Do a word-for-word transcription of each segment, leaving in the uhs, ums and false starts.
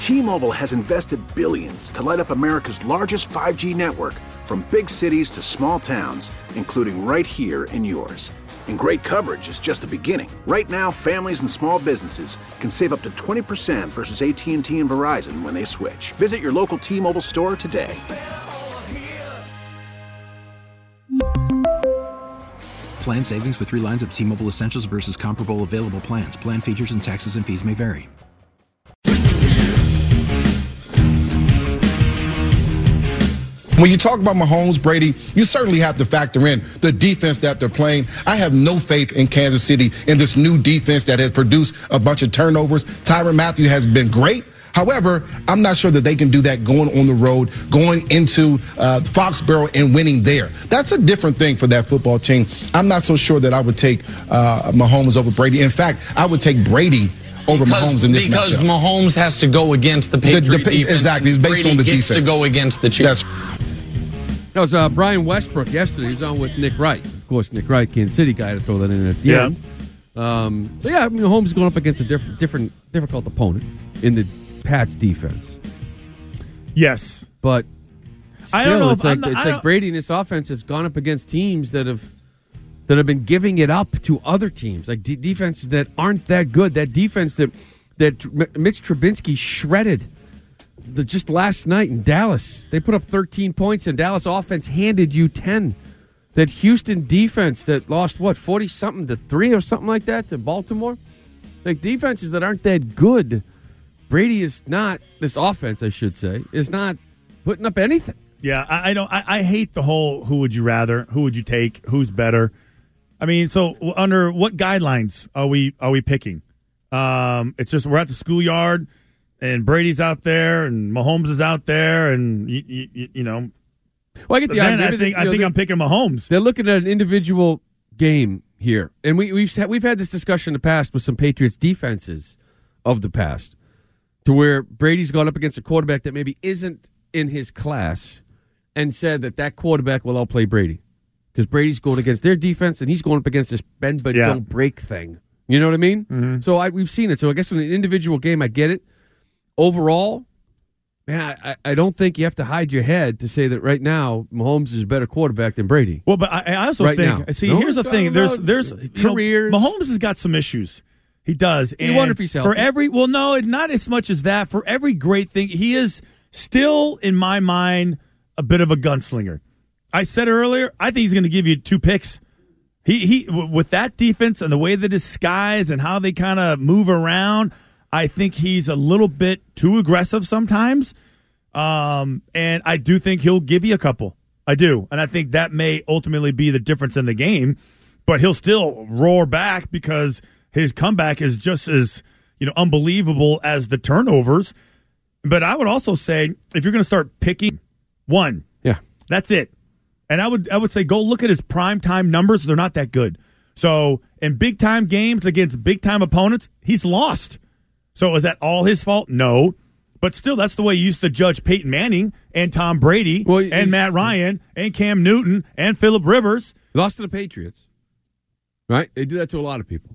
T-Mobile has invested billions to light up America's largest five G network, from big cities to small towns, including right here in yours. And great coverage is just the beginning. Right now, families and small businesses can save up to twenty percent versus A T and T and Verizon when they switch. Visit your local T-Mobile store today. Plan savings with three lines of T-Mobile Essentials versus comparable available plans. Plan features and taxes and fees may vary. When you talk about Mahomes, Brady, you certainly have to factor in the defense that they're playing. I have no faith in Kansas City in this new defense that has produced a bunch of turnovers. Tyrann Mathieu has been great. However, I'm not sure that they can do that going on the road, going into uh, Foxborough and winning there. That's a different thing for that football team. I'm not so sure that I would take uh, Mahomes over Brady. In fact, I would take Brady over because, Mahomes in this because matchup. Because Mahomes has to go against the Patriot the, the, defense. Exactly. It's based Brady on the gets defense. to go against the Chiefs. That's That was uh, Brian Westbrook yesterday. He was on with Nick Wright. Of course, Nick Wright, Kansas City guy, to throw that in at the yeah. end. Um, so, yeah, I mean, Mahomes is going up against a different, different, difficult opponent in the Pats defense. Yes. But still, I don't know it's if, like, not, it's like Brady and his offense has gone up against teams that have that have been giving it up to other teams, like de- defenses that aren't that good. That defense that, that Mitch Trubisky shredded The, just last night in Dallas. They put up thirteen points, and Dallas offense handed you ten. That Houston defense that lost, what, forty-something to three or something like that to Baltimore? Like, defenses that aren't that good. Brady is not, this offense, I should say, is not putting up anything. Yeah, I, I don't. I, I hate the whole who would you rather, who would you take, who's better. I mean, so under what guidelines are we are we picking? Um, it's just we're at the schoolyard, and Brady's out there, and Mahomes is out there, and you, you, you know. Well, I get the then idea. I think you know, I think I'm picking Mahomes. They're looking at an individual game here, and we, we've had, we've had this discussion in the past with some Patriots defenses of the past, to where Brady's gone up against a quarterback that maybe isn't in his class, and said that that quarterback will outplay Brady because Brady's going against their defense, and he's going up against this bend but Yeah. don't break thing. You know what I mean? Mm-hmm. So I, we've seen it. So I guess in an individual game, I get it. Overall, man, I, I don't think you have to hide your head to say that right now Mahomes is a better quarterback than Brady. Well, but I, I also Right think. now. See, No, here's the it's thing. all There's about there's you careers. know, Mahomes has got some issues. He does. You And wonder if he's healthy. for every. Well, no, not as much as that. For every great thing, he is still, in my mind, a bit of a gunslinger. I said earlier, I think he's going to give you two picks. He he w- with that defense and the way they disguise and how they kind of move around, I think he's a little bit too aggressive sometimes. Um, and I do think he'll give you a couple. I do, and I think that may ultimately be the difference in the game. But he'll still roar back because his comeback is just as, you know, unbelievable as the turnovers. But I would also say, if you're going to start picking one, Yeah. that's it. And I would I would say go look at his primetime numbers. They're not that good. So in big-time games against big-time opponents, he's lost. So is that all his fault? No. But still, that's the way you used to judge Peyton Manning and Tom Brady Well, and he's- Matt Ryan and Cam Newton and Phillip Rivers. Lost to the Patriots. Right? They do that to a lot of people.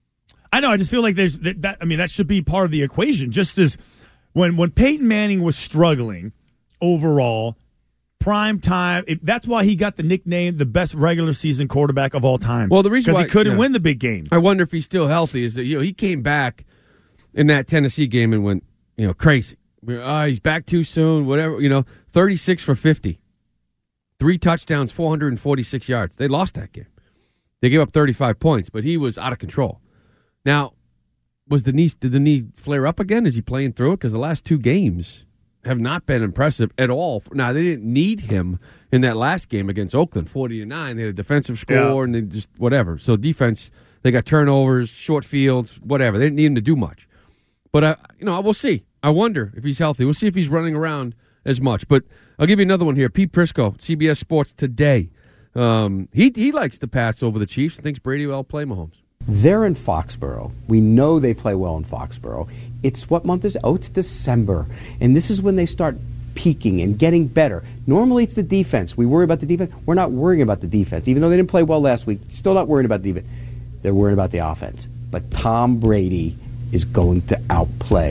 I know. I just feel like there's that, that. I mean, that should be part of the equation. Just as when when Peyton Manning was struggling overall, prime time. It, that's why he got the nickname the best regular season quarterback of all time. Well, the reason because why he couldn't yeah. win the big game. I wonder if he's still healthy. Is that, you know, he came back in that Tennessee game and went, you know, crazy. Oh, he's back too soon. Whatever, you know, thirty-six for fifty, three touchdowns, four hundred forty-six yards. They lost that game. They gave up thirty-five points, but he was out of control. Now, was the knee? Did the knee flare up again? Is he playing through it? Because the last two games have not been impressive at all. Now, they didn't need him in that last game against Oakland, forty to nine. They had a defensive score, Yeah. and they just whatever. So defense, they got turnovers, short fields, whatever. They didn't need him to do much. But uh, you know, we'll see. I wonder if he's healthy. We'll see if he's running around as much. But I'll give you another one here. Pete Prisco, C B S Sports Today. Um, he he likes the Pats over the Chiefs and thinks Brady will play Mahomes. They're in Foxborough. We know they play well in Foxborough. It's what month is it? Oh, it's December. And this is when they start peaking and getting better. Normally it's the defense. We worry about the defense. We're not worrying about the defense. Even though they didn't play well last week, still not worried about the defense. They're worried about the offense. But Tom Brady is going to outplay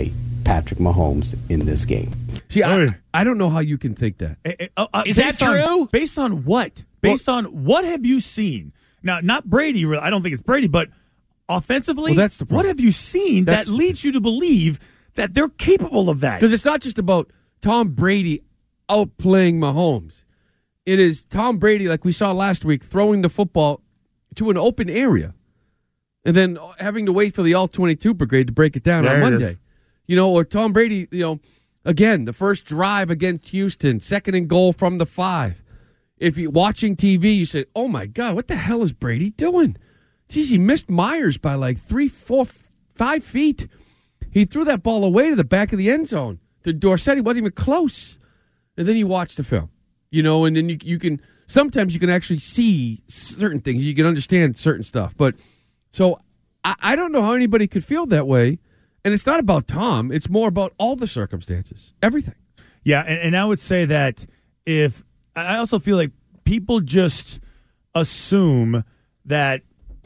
Patrick Mahomes in this game. See, I, I don't know how you can think that. Uh, uh, Is that on, true? Based on what? Based well, on what have you seen? Now, not Brady. I don't think it's Brady, but offensively, well, that's the what have you seen that's, that leads you to believe that they're capable of that? Because it's not just about Tom Brady outplaying Mahomes. It is Tom Brady, like we saw last week, throwing the football to an open area and then having to wait for the all twenty-two brigade to break it down there on Monday. You know, or Tom Brady, you know, again, the first drive against Houston, second and goal from the five. If you're watching T V, you say, oh, my God, what the hell is Brady doing? Geez, he missed Myers by like three, four, five feet. He threw that ball away to the back of the end zone. To Dorsett, he wasn't even close. And then you watch the film, you know, and then you, you can, sometimes you can actually see certain things. You can understand certain stuff. But so I, I don't know how anybody could feel that way. And it's not about Tom. It's more about all the circumstances, everything. Yeah, and, and I would say that if, I also feel like people just assume that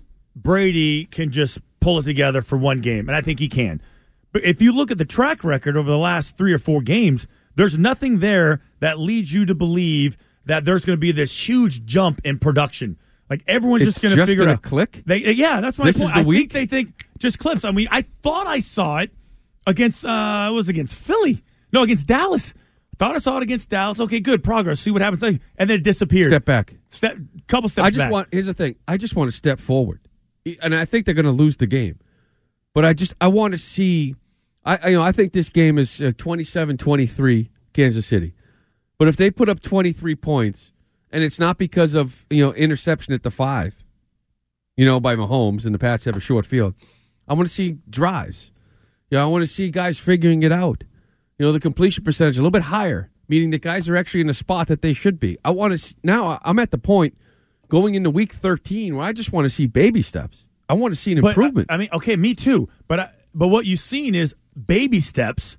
Brady can just pull it together for one game, and I think he can. But if you look at the track record over the last three or four games, there's nothing there that leads you to believe that there's going to be this huge jump in production. Like everyone's it's just going to figure gonna it out. Click? They, yeah, that's my this point. Is the I week? think they think just clips. I mean, I thought I saw it against uh, it was against Philly. No, against Dallas. Thought I saw it against Dallas. Okay, good progress. See what happens, and then it disappeared. Step back. Step, couple steps. I just back. want. Here's the thing. I just want to step forward, and I think they're going to lose the game. But I just I want to see. I, I you know I think this game is uh, twenty-seven twenty-three Kansas City. But if they put up twenty-three points, and it's not because of you know interception at the five, you know by Mahomes, and the Pats have a short field, I want to see drives. Yeah, you know, I want to see guys figuring it out. You know, the completion percentage a little bit higher, meaning the guys are actually in the spot that they should be. I want to now. I'm at the point going into week thirteen where I just want to see baby steps. I want to see an but, improvement. I mean, okay, me too. But I, but what you've seen is baby steps,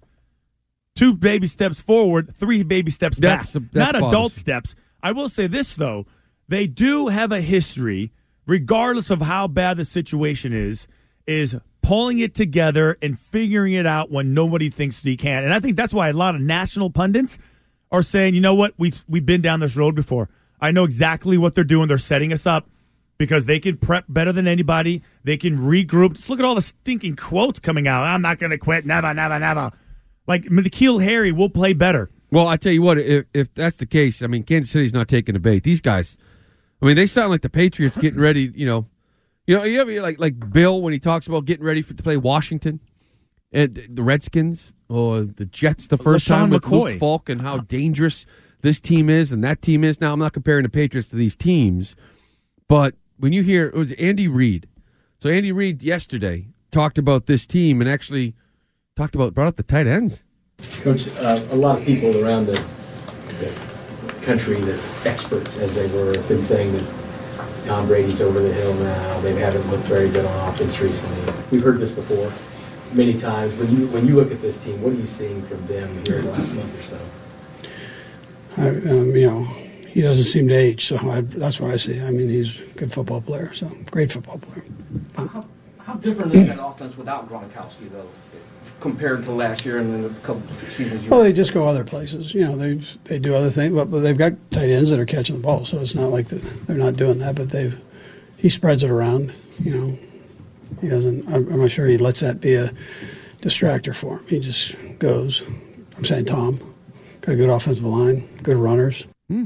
two baby steps forward, three baby steps that's, back. That's Not adult bothersome. steps. I will say this though: they do have a history, regardless of how bad the situation is, is pulling it together and figuring it out when nobody thinks they can. And I think that's why a lot of national pundits are saying, you know what, we've we've been down this road before. I know exactly what they're doing. They're setting us up because they can prep better than anybody. They can regroup. Just look at all the stinking quotes coming out. I'm not going to quit. Never, never, never. Like, N'Keal Harry will play better. Well, I tell you what, if, if that's the case, I mean, Kansas City's not taking the bait. These guys, I mean, they sound like the Patriots getting ready, you know, You know, you ever like like Bill when he talks about getting ready for, to play Washington and the Redskins or the Jets the first LaShawn time with McCoy. Luke Falk and how dangerous this team is and that team is. Now, I'm not comparing the Patriots to these teams, but when you hear it was Andy Reid. So Andy Reid yesterday talked about this team and actually talked about brought up the tight ends. Coach, uh, a lot of people around the, the country, the experts as they were, have been saying that Tom Brady's over the hill now. They haven't looked very good on offense recently. We've heard this before many times. When you when you look at this team, what are you seeing from them here in the last month or so? I, um, you know, he doesn't seem to age, so I, that's what I see. I mean, he's a good football player, so great football player. How, how different is that offense without Gronkowski, though, compared to last year and then a couple seasons? Well, they just go other places. You know, they they do other things, but, but they've got tight ends that are catching the ball, so it's not like the, they're not doing that. But they've he spreads it around. You know, he doesn't. I'm, I'm not sure he lets that be a distractor for him. He just goes. I'm saying Tom got a good offensive line, good runners. Hmm.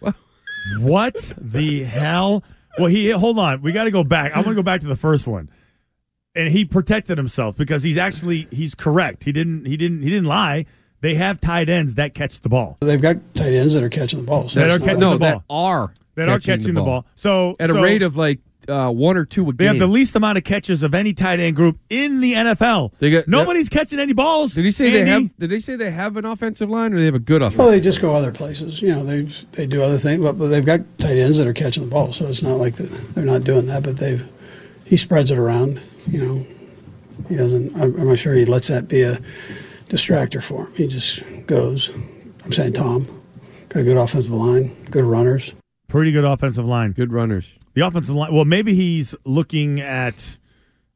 What the hell? Well, he hold on. We got to go back. I want to go back to the first one. And he protected himself because he's actually he's correct. He didn't he didn't he didn't lie. They have tight ends that catch the ball. They've got tight ends that are catching the ball. So that are catching no, the ball. that are that are catching the ball. So at so a rate of like uh, one or two a they game. have the least amount of catches of any tight end group in the N F L. They got, Nobody's catching any balls. Did he say Andy. they have? Did they say they have an offensive line or they have a good offensive? Well, they just go other places. You know, they they do other things, but, but they've got tight ends that are catching the ball. So it's not like the, they're not doing that. But they've he spreads it around. You know, he doesn't. I'm, I'm not sure he lets that be a distractor for him. He just goes. I'm saying Tom got a good offensive line, good runners. Pretty good offensive line. Good runners. The offensive line. Well, maybe he's looking at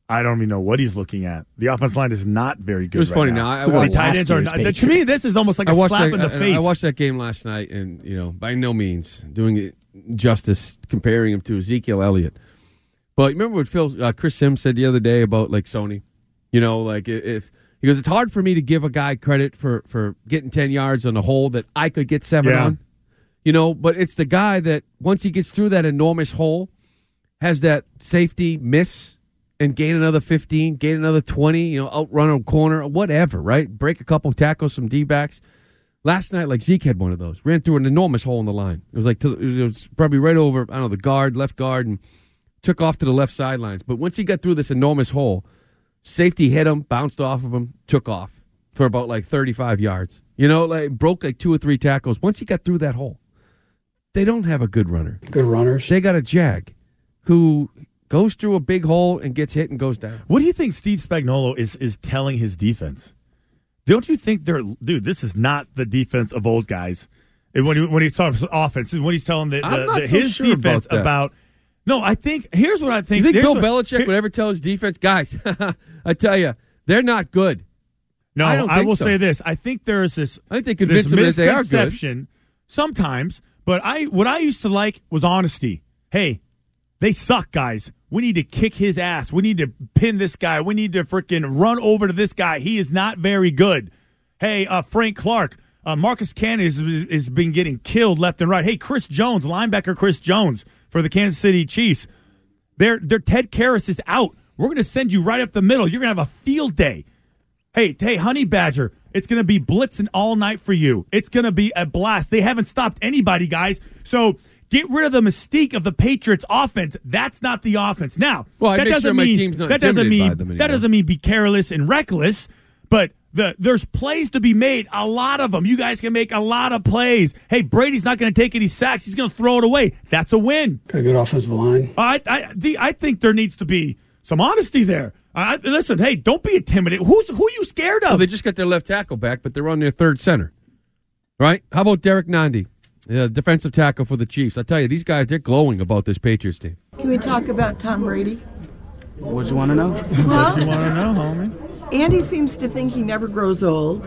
I don't even know what he's looking at. The offensive line is not very good. It was right funny. now. Now, I, so I watched, tight ends are not, to me, this is almost like a slap that, in the I, face. I watched that game last night, and you know, by no means doing it justice comparing him to Ezekiel Elliott. But remember what Phil, uh, Chris Sims said the other day about like Sony. You know, like if he goes, it's hard for me to give a guy credit for for getting ten yards on a hole that I could get seven yeah. on. You know, but it's the guy that once he gets through that enormous hole, has that safety miss. And gain another fifteen, gain another twenty, you know, outrun a corner, whatever, right? Break a couple tackles, some D-backs. Last night, like Zeke had one of those. Ran through an enormous hole in the line. It was like, to, it was probably right over, I don't know, the guard, left guard, and took off to the left sidelines. But once he got through this enormous hole, safety hit him, bounced off of him, took off for about like thirty-five yards. You know, like broke like two or three tackles. Once he got through that hole, they don't have a good runner. Good runners. They got a Jag who goes through a big hole and gets hit and goes down. What do you think Steve Spagnuolo is is telling his defense? Don't you think they're dude? This is not the defense of old guys. And when he, when he talks offense, when he's telling the, I'm the, not the, so his sure defense about, that. about. No, I think here's what I think. You think Bill what, Belichick here, would ever tell his defense, guys? I tell you, they're not good. No, I, don't I think will so. say this. I think there is this. I think they convince them that they are good sometimes. But I what I used to like was honesty. Hey, they suck, guys. We need to kick his ass. We need to pin this guy. We need to freaking run over to this guy. He is not very good. Hey, uh, Frank Clark, uh, Marcus Cannon is, is been getting killed left and right. Hey, Chris Jones, linebacker Chris Jones for the Kansas City Chiefs. Their their Ted Karras is out. We're going to send you right up the middle. You're going to have a field day. Hey, hey, Honey Badger, it's going to be blitzing all night for you. It's going to be a blast. They haven't stopped anybody, guys. So get rid of the mystique of the Patriots offense. That's not the offense. Now, well, that doesn't sure mean not that doesn't mean them that doesn't mean be careless and reckless, but the there's plays to be made, a lot of them. You guys can make a lot of plays. Hey, Brady's not going to take any sacks. He's going to throw it away. That's a win. Got a good offensive line. I I the, I think there needs to be some honesty there. I, listen, hey, don't be intimidated. Who's who are you scared of? Well, they just got their left tackle back, but they're on their third center, right? How about Derek Nandi? Uh, defensive tackle for the Chiefs. I tell you, these guys, they're glowing about this Patriots team. Can we talk about Tom Brady? What you want to know? What you want to know, homie? Andy seems to think he never grows old,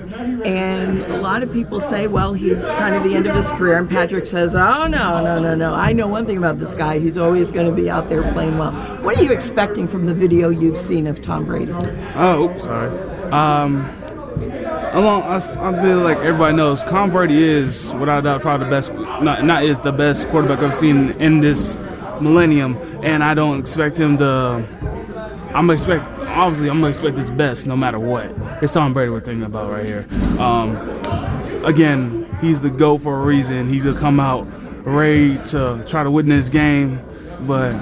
and a lot of people say, well, he's kind of the end of his career, and Patrick says, oh, no, no, no, no. I know one thing about this guy. He's always going to be out there playing well. What are you expecting from the video you've seen of Tom Brady? Oh, oops, sorry. Um, along, I, I feel like everybody knows Tom Brady is, without a doubt, probably the best, not, not is the best quarterback I've seen in this millennium, and I don't expect him to, I'm expect, obviously, I'm going to expect his best no matter what. It's Tom Brady we're thinking about right here. Um, again, he's the GOAT for a reason. He's going to come out ready to try to win this game, but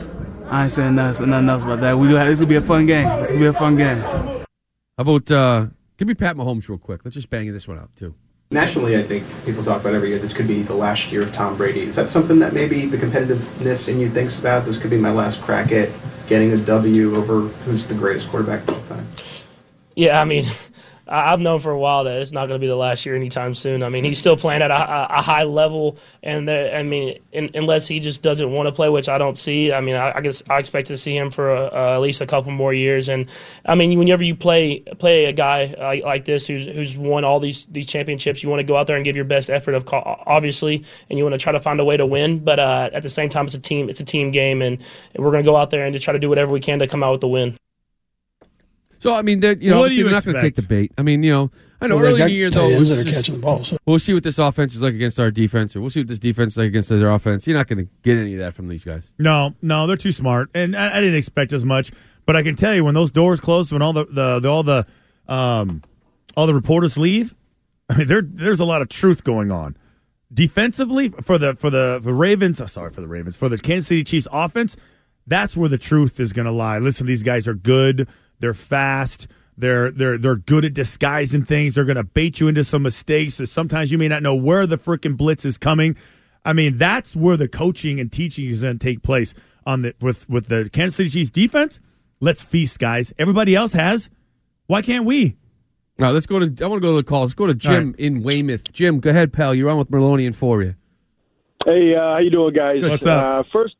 I ain't saying nothing, nothing else about that. We do have, this will be a fun game. It's going to be a fun game. How about, uh, give me Pat Mahomes real quick. Let's just bang this one out, too. Nationally, I think people talk about every year, this could be the last year of Tom Brady. Is that something that maybe the competitiveness in you thinks about? This could be my last crack at getting a W over who's the greatest quarterback of all time? Yeah, I mean, I've known for a while that it's not going to be the last year anytime soon. I mean, he's still playing at a, a high level, and there, I mean, in, unless he just doesn't want to play, which I don't see. I mean, I, I guess I expect to see him for a, uh, at least a couple more years. And I mean, whenever you play play a guy like, like this who's who's won all these these championships, you want to go out there and give your best effort, of obviously, and you want to try to find a way to win. But uh, at the same time, it's a team it's a team game, and, and we're going to go out there and to try to do whatever we can to come out with the win. So, I mean, they're, you know, What obviously do you they're not going to take the bait. I mean, you know, I know Well, early they've in the year, got though, tight ends we'll that are just- catching the ball, so- we'll see what this offense is like against our defense, or we'll see what this defense is like against their offense. You're not going to get any of that from these guys. No, no, they're too smart, and I, I didn't expect as much. But I can tell you, when those doors close, when all the, the, the all the um, all the reporters leave, I mean, there there's a lot of truth going on. Defensively, for the for the for Ravens, oh, sorry for the Ravens, for the Kansas City Chiefs offense, that's where the truth is going to lie. Listen, these guys are good. They're fast. They're they're they're good at disguising things. They're going to bait you into some mistakes. So sometimes you may not know where the freaking blitz is coming. I mean, that's where the coaching and teaching is going to take place on the with with the Kansas City Chiefs defense. Let's feast, guys. Everybody else has. Why can't we? All right, let's go to. I want to go to the calls. Let's go to Jim right. in Weymouth. Jim, go ahead, pal. You're on with Merloni and Foria. Hey, uh, how you doing, guys? What's up? Uh, first,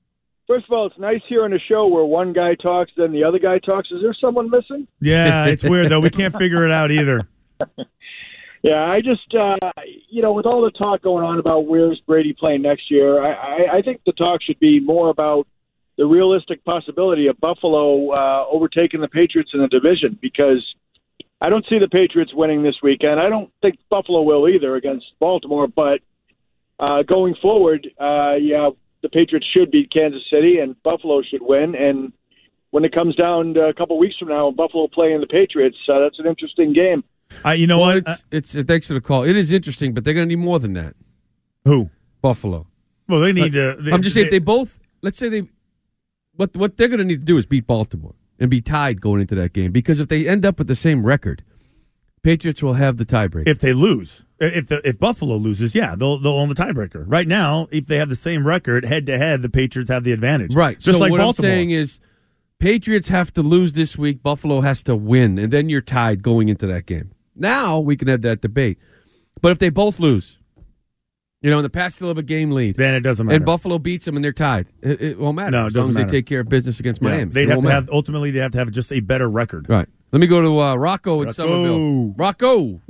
First of all, it's nice hearing a show where one guy talks, then the other guy talks. Is there someone missing? Yeah, it's weird, though. We can't figure it out either. Yeah, I just, uh, you know, with all the talk going on about where's Brady playing next year, I, I, I think the talk should be more about the realistic possibility of Buffalo uh, overtaking the Patriots in the division, because I don't see the Patriots winning this weekend. I don't think Buffalo will either against Baltimore, but uh, going forward, uh, yeah, the Patriots should beat Kansas City, and Buffalo should win. And when it comes down to a couple weeks from now, Buffalo playing the Patriots, uh, that's an interesting game. Uh, you know well, what? It's, it's uh, thanks for the call. It is interesting, but they're going to need more than that. Who? Buffalo. Well, they need but, to. They, I'm just saying, they, if they both. Let's say they. What what they're going to need to do is beat Baltimore and be tied going into that game, because if they end up with the same record, Patriots will have the tiebreaker. If they lose, if the, if Buffalo loses, yeah, they'll they'll own the tiebreaker. Right now, if they have the same record head to head, the Patriots have the advantage. Right. Just so like what Baltimore. I'm saying is, Patriots have to lose this week. Buffalo has to win, and then you're tied going into that game. Now we can have that debate. But if they both lose, you know, in the past still have a game lead, then it doesn't matter. And Buffalo beats them and they're tied. It, it won't matter No, it as long doesn't as matter. they take care of business against Yeah, Miami. they'd It have won't to matter. have ultimately they have to have just a better record. Right. Let me go to uh, Rocco in Rocco. Somerville. Rocco.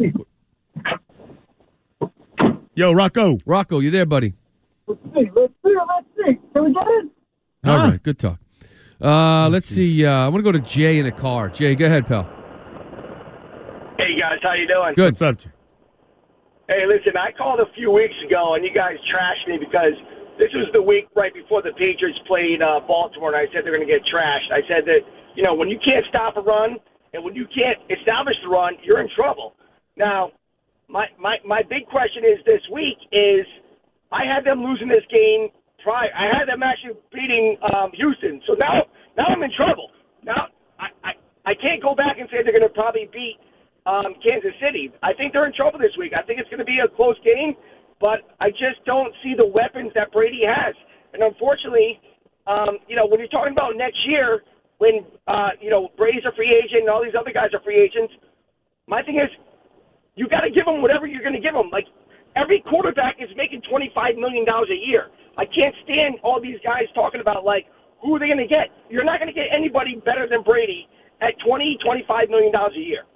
Yo, Rocco. Rocco, you there, buddy? Let's see. Let's see. Let's see. Can we get it? All Huh? right, good talk. Uh, let's see. Uh, I want to go to Jay in a car. Jay, go ahead, pal. Hey guys, how you doing? Good. What's up, Jay? Hey, listen, I called a few weeks ago, and you guys trashed me because this was the week right before the Patriots played uh, Baltimore, and I said they're going to get trashed. I said that, you know, when you can't stop a run and when you can't establish the run, you're in trouble. Now, my, my, my big question is this week is I had them losing this game prior. I had them actually beating um, Houston. So now now I'm in trouble. Now I, I, I can't go back and say they're going to probably beat um, Kansas City. I think they're in trouble this week. I think it's going to be a close game, but I just don't see the weapons that Brady has. And unfortunately, um, you know, when you're talking about next year, when, uh, you know, Brady's a free agent and all these other guys are free agents, my thing is you got to give them whatever you're going to give them. Like, every quarterback is making twenty-five million dollars a year. I can't stand all these guys talking about, like, who are they going to get? You're not going to get anybody better than Brady at twenty, twenty-five million dollars a year.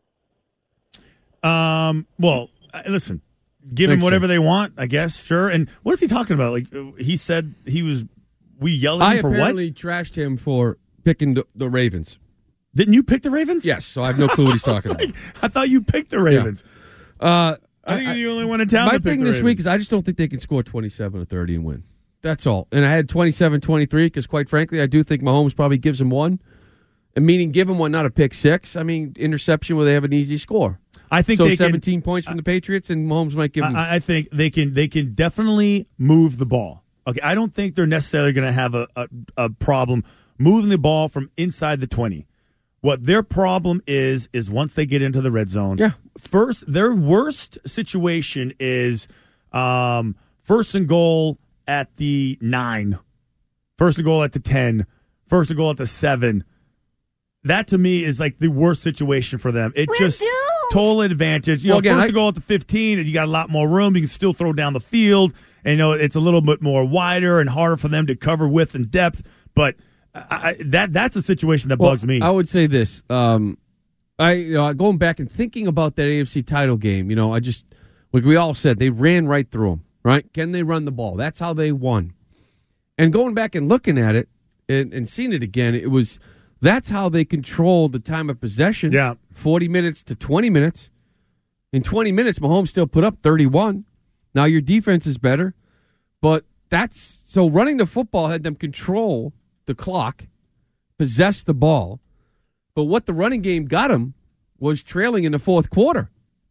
Um. Well, uh, listen. Give them Thanks, whatever sir. they want, I guess. Sure. And what is he talking about? Like uh, he said he was. We yelled at I him for what? apparently trashed him for picking the, the Ravens. Didn't you pick the Ravens? Yes, so I have no clue what he's talking like, about. I thought you picked the Ravens. Uh, I think you're the only one in town My to pick thing the this Ravens. week is I just don't think they can score twenty-seven or thirty and win. That's all. And I had twenty-seven twenty-three because, quite frankly, I do think Mahomes probably gives him one. And meaning give him one, not a pick six. I mean, interception where they have an easy score. I think so they can- seventeen points from the Patriots, and Mahomes might give them. I, I think they can they can definitely move the ball. Okay, I don't think they're necessarily going to have a, a, a problem moving the ball from inside the twenty. What their problem is is once they get into the red zone. Yeah. First, their worst situation is um, first and goal at the nine, first and goal at the ten, first and goal at the seven. That to me is like the worst situation for them. It just total advantage. You Well, know, again, first I- and goal at the fifteen, and you got a lot more room. You can still throw down the field, and you know it's a little bit more wider and harder for them to cover width and depth. But I, I, that that's a situation that Well, bugs me. I would say this. Um, I you know, going back and thinking about that A F C title game, you know, I just like we all said, they ran right through them. Right? Can they run the ball? That's how they won. And going back and looking at it and, and seeing it again, it was that's how they controlled the time of possession. Yeah, forty minutes to twenty minutes. In twenty minutes, Mahomes still put up thirty-one. Now your defense is better, but that's so running the football had them control the clock, possess the ball. But what the running game got them was trailing in the fourth quarter.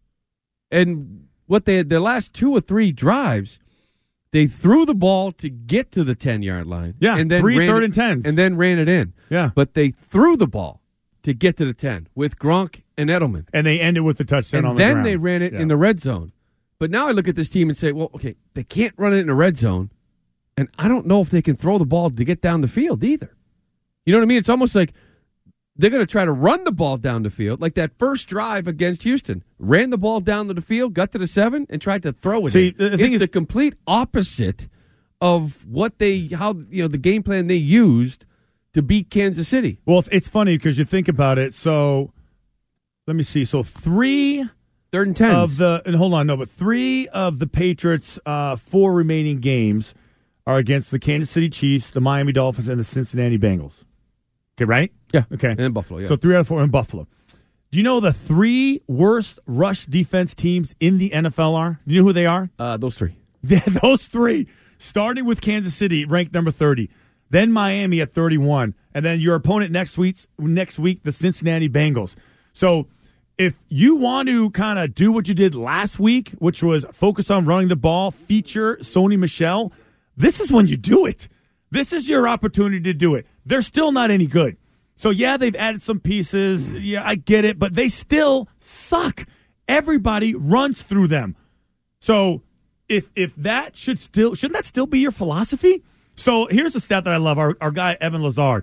And what they had their last two or three drives, they threw the ball to get to the ten-yard line. Yeah, and then three ran third it, and tens. And then ran it in. Yeah. But they threw the ball to get to the ten with Gronk and Edelman. And they ended with the touchdown And on the then ground. they ran it Yeah. in the red zone. But now I look at this team and say, well, okay, they can't run it in the red zone, and I don't know if they can throw the ball to get down the field either. You know what I mean? It's almost like they're going to try to run the ball down the field, like that first drive against Houston. Ran the ball down to the field, got to the seven, and tried to throw it See, in. the thing it's is- the complete opposite of what they, how, you know, the game plan they used to beat Kansas City. Well, it's funny because you think about it. So let me see. So three third and tens of the, and hold on, no, but three of the Patriots' uh, four remaining games are against the Kansas City Chiefs, the Miami Dolphins, and the Cincinnati Bengals. Okay, right? Yeah. Okay. And Buffalo, yeah. So three out of four in Buffalo. Do you know the three worst rush defense teams in the N F L are? Do you know who they are? Uh, those three. Those three. Starting with Kansas City, ranked number thirty. Then Miami at thirty-one. And then your opponent next week, next week, the Cincinnati Bengals. So if you want to kind of do what you did last week, which was focus on running the ball, feature Sony Michel, this is when you do it. This is your opportunity to do it. They're still not any good. So, yeah, they've added some pieces. Yeah, I get it. But they still suck. Everybody runs through them. So if if that should still – shouldn't that still be your philosophy? So here's a stat that I love, our, our guy Evan Lazard.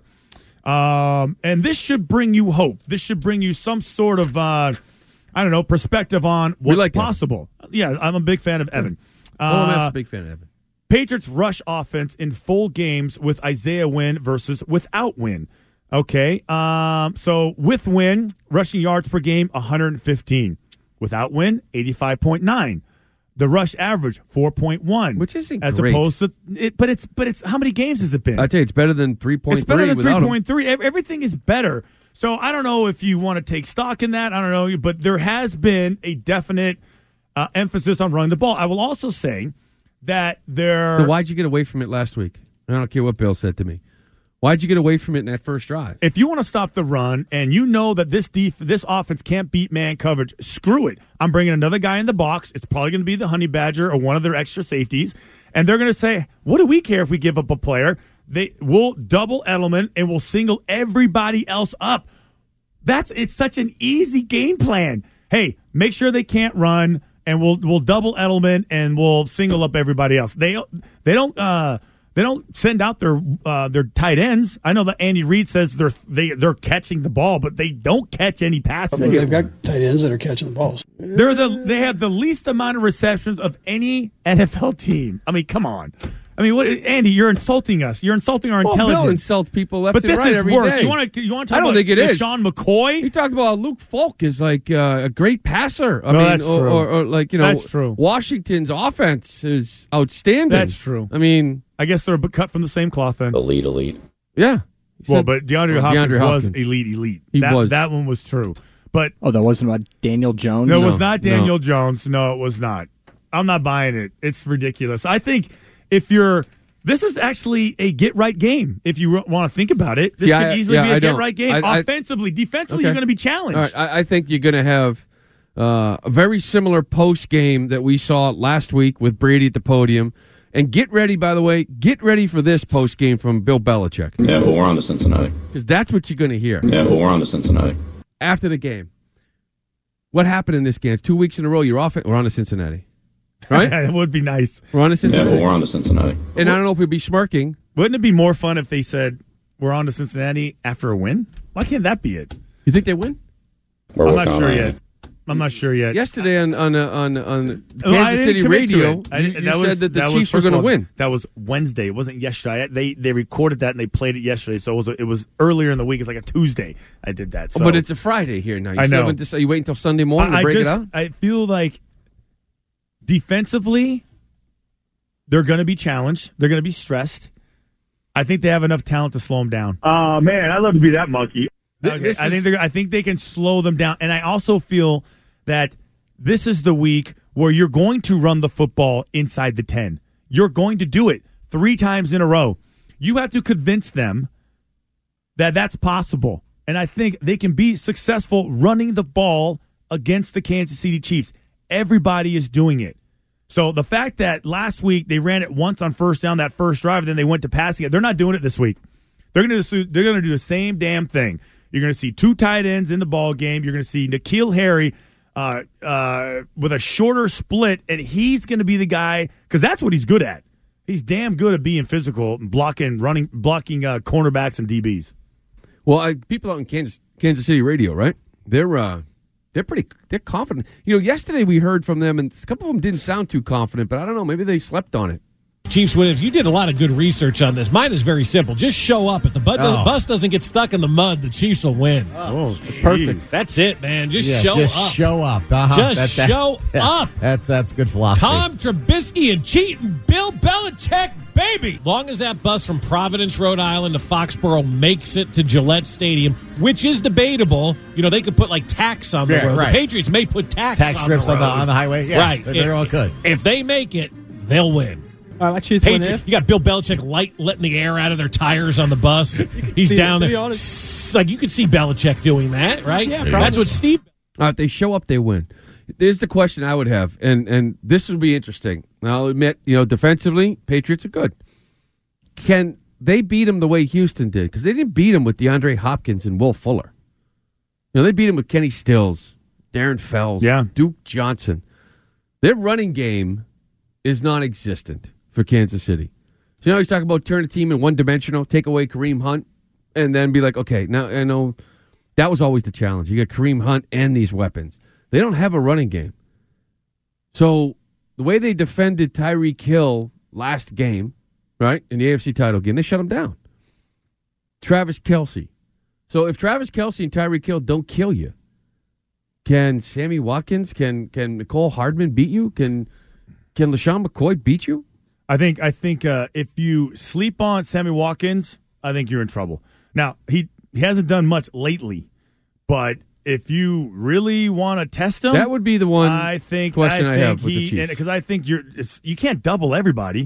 Um, and this should bring you hope. This should bring you some sort of, uh, I don't know, perspective on what's like possible. Evan. Yeah, I'm a big fan of Evan. Oh, I'm Uh, a big fan of Evan. Patriots rush offense in full games with Isaiah Wynn versus without Wynn. Okay, um, so with Wynn, rushing yards per game, one hundred fifteen. Without Wynn, eighty-five point nine. The rush average, four point one. Which isn't as great. opposed to it, but it's but it's how many games has it been? I tell you, it's better than three point three. It's better than without three him. point three. Everything is better. So I don't know if you want to take stock in that. I don't know, but there has been a definite uh, emphasis on running the ball. I will also say that there. So why'd you get away from it last week? I don't care what Bill said to me. Why'd you get away from it in that first drive? If you want to stop the run and you know that this def- this offense can't beat man coverage, screw it. I'm bringing another guy in the box. It's probably going to be the Honey Badger or one of their extra safeties. And they're going to say, what do we care if we give up a player? They We'll double Edelman and we'll single everybody else up. That's It's such an easy game plan. Hey, make sure they can't run, and we'll we'll double Edelman and we'll single up everybody else. They they don't uh, they don't send out their uh, their tight ends. I know that Andy Reid says they're they they're catching the ball, but they don't catch any passes. But they've got tight ends that are catching the balls. They're the they have the least amount of receptions of any N F L team. I mean, come on. I mean, what, Andy? You're insulting us. You're insulting our well, intelligence. Bill insults people left but and this right is every worse. day. You want to? You want to talk I don't about think it is. Sean McCoy? You talked about Luke Falk is like uh, a great passer. I No, mean, that's or, true. Or, or like you know, That's true. Washington's offense is outstanding. That's true. I mean, I guess they're cut from the same cloth then. Elite, elite. Yeah. Well, said- but DeAndre well, Hopkins, DeAndre was Hopkins. elite, elite. He that, was. That one was true. But Oh, that wasn't about Daniel Jones? no, it was No, not no. Daniel Jones. No, it was not. I'm not buying it. It's ridiculous. I think if you're this is actually a get-right game. If you want to think about it, this See, could I- easily yeah, be a I don't. get-right game. I- I- Offensively, defensively, Okay. you're going to be challenged. All right, I, I think you're going to have uh, a very similar post game that we saw last week with Brady at the podium. And get ready, by the way, get ready for this post game from Bill Belichick. Yeah, but we're on to Cincinnati. Because that's what you're going to hear Yeah, but we're on to Cincinnati. after the game. What happened in this game? It's two weeks in a row. You're off. We're on to Cincinnati, right? It would be nice. We're on to Yeah, Cincinnati. but we're on to Cincinnati. And I don't know if we'd be smirking. Wouldn't it be more fun if they said, we're on to Cincinnati after a win? Why can't that be it? You think they win? We're I'm working not sure on it. yet. I'm not sure yet. Yesterday on on uh, on, on Oh, I Kansas didn't City commit to radio, it. I you, didn't- you that said was- that the that was- Chiefs were first of going to all, win. That was Wednesday. It wasn't yesterday. I- They they recorded that and they played it yesterday. So it was, it was earlier in the week. It's like a Tuesday. I did that. So. Oh, but it's a Friday here now. You I still know. haven't decided- you wait until Sunday morning I, to break I just, it out? I feel like defensively, they're going to be challenged. They're going to be stressed. I think they have enough talent to slow them down. Oh, man, I'd love to be that monkey. Okay, This I think is- they're, I think they can slow them down, and I also feel that this is the week where you're going to run the football inside the ten. You're going to do it three times in a row. You have to convince them that that's possible, and I think they can be successful running the ball against the Kansas City Chiefs. Everybody is doing it. So the fact that last week they ran it once on first down, that first drive, then they went to passing it, they're not doing it this week. They're going to they're going to do the same damn thing. You're going to see two tight ends in the ball game. You're going to see N'Keal Harry uh, uh, with a shorter split, and he's going to be the guy because that's what he's good at. He's damn good at being physical and blocking, running, blocking uh, cornerbacks and D Bs. Well, I, people out in Kansas Kansas City radio, right? They're uh, they're pretty they're confident. You know, yesterday we heard from them, and a couple of them didn't sound too confident, but I don't know. Maybe they slept on it. Chiefs win. If you did a lot of good research on this, mine is very simple. Just show up. If the bus, Oh. bus doesn't get stuck in the mud, the Chiefs will win. Oh, Perfect. That's it, man. Just Yeah, show just up. show up. Uh-huh. Just show up. That's that's good philosophy. Tom Trubisky and cheating Bill Belichick, baby. Long as that bus from Providence, Rhode Island to Foxborough makes it to Gillette Stadium, which is debatable. You know, they could put like tax on the Yeah, road. right. The Patriots may put tax, Tax on strips the on road. the on the highway. Yeah, right. They very well could. If they make it, they'll win. All right, I choose one Patriots, if. you got Bill Belichick light letting the air out of their tires on the bus. He's see down it, to be there. honest. Like you could see Belichick doing that, right? Yeah, That's what Steve. All right, they show up, they win. There's the question I would have, and and this will be interesting. Now, I'll admit, you know, defensively, Patriots are good. Can they beat them the way Houston did? Because they didn't beat them with DeAndre Hopkins and Will Fuller. You know, they beat him with Kenny Stills, Darren Fells, Yeah. Duke Johnson. Their running game is non-existent for Kansas City. So you know he's talking about turn a team in one-dimensional, take away Kareem Hunt, and then be like, okay, now I know that was always the challenge. You got Kareem Hunt and these weapons. They don't have a running game. So the way they defended Tyreek Hill last game, right, in the A F C title game, they shut him down. Travis Kelce. So if Travis Kelce and Tyreek Hill don't kill you, can Sammy Watkins, can can Nicole Hardman beat you? Can can LaShawn McCoy beat you? I think I think uh, if you sleep on Sammy Watkins, I think you're in trouble. Now he he hasn't done much lately, but if you really want to test him, That would be the one I think question I, I, think have with the he Chiefs. because I think you're it's, you can't double everybody.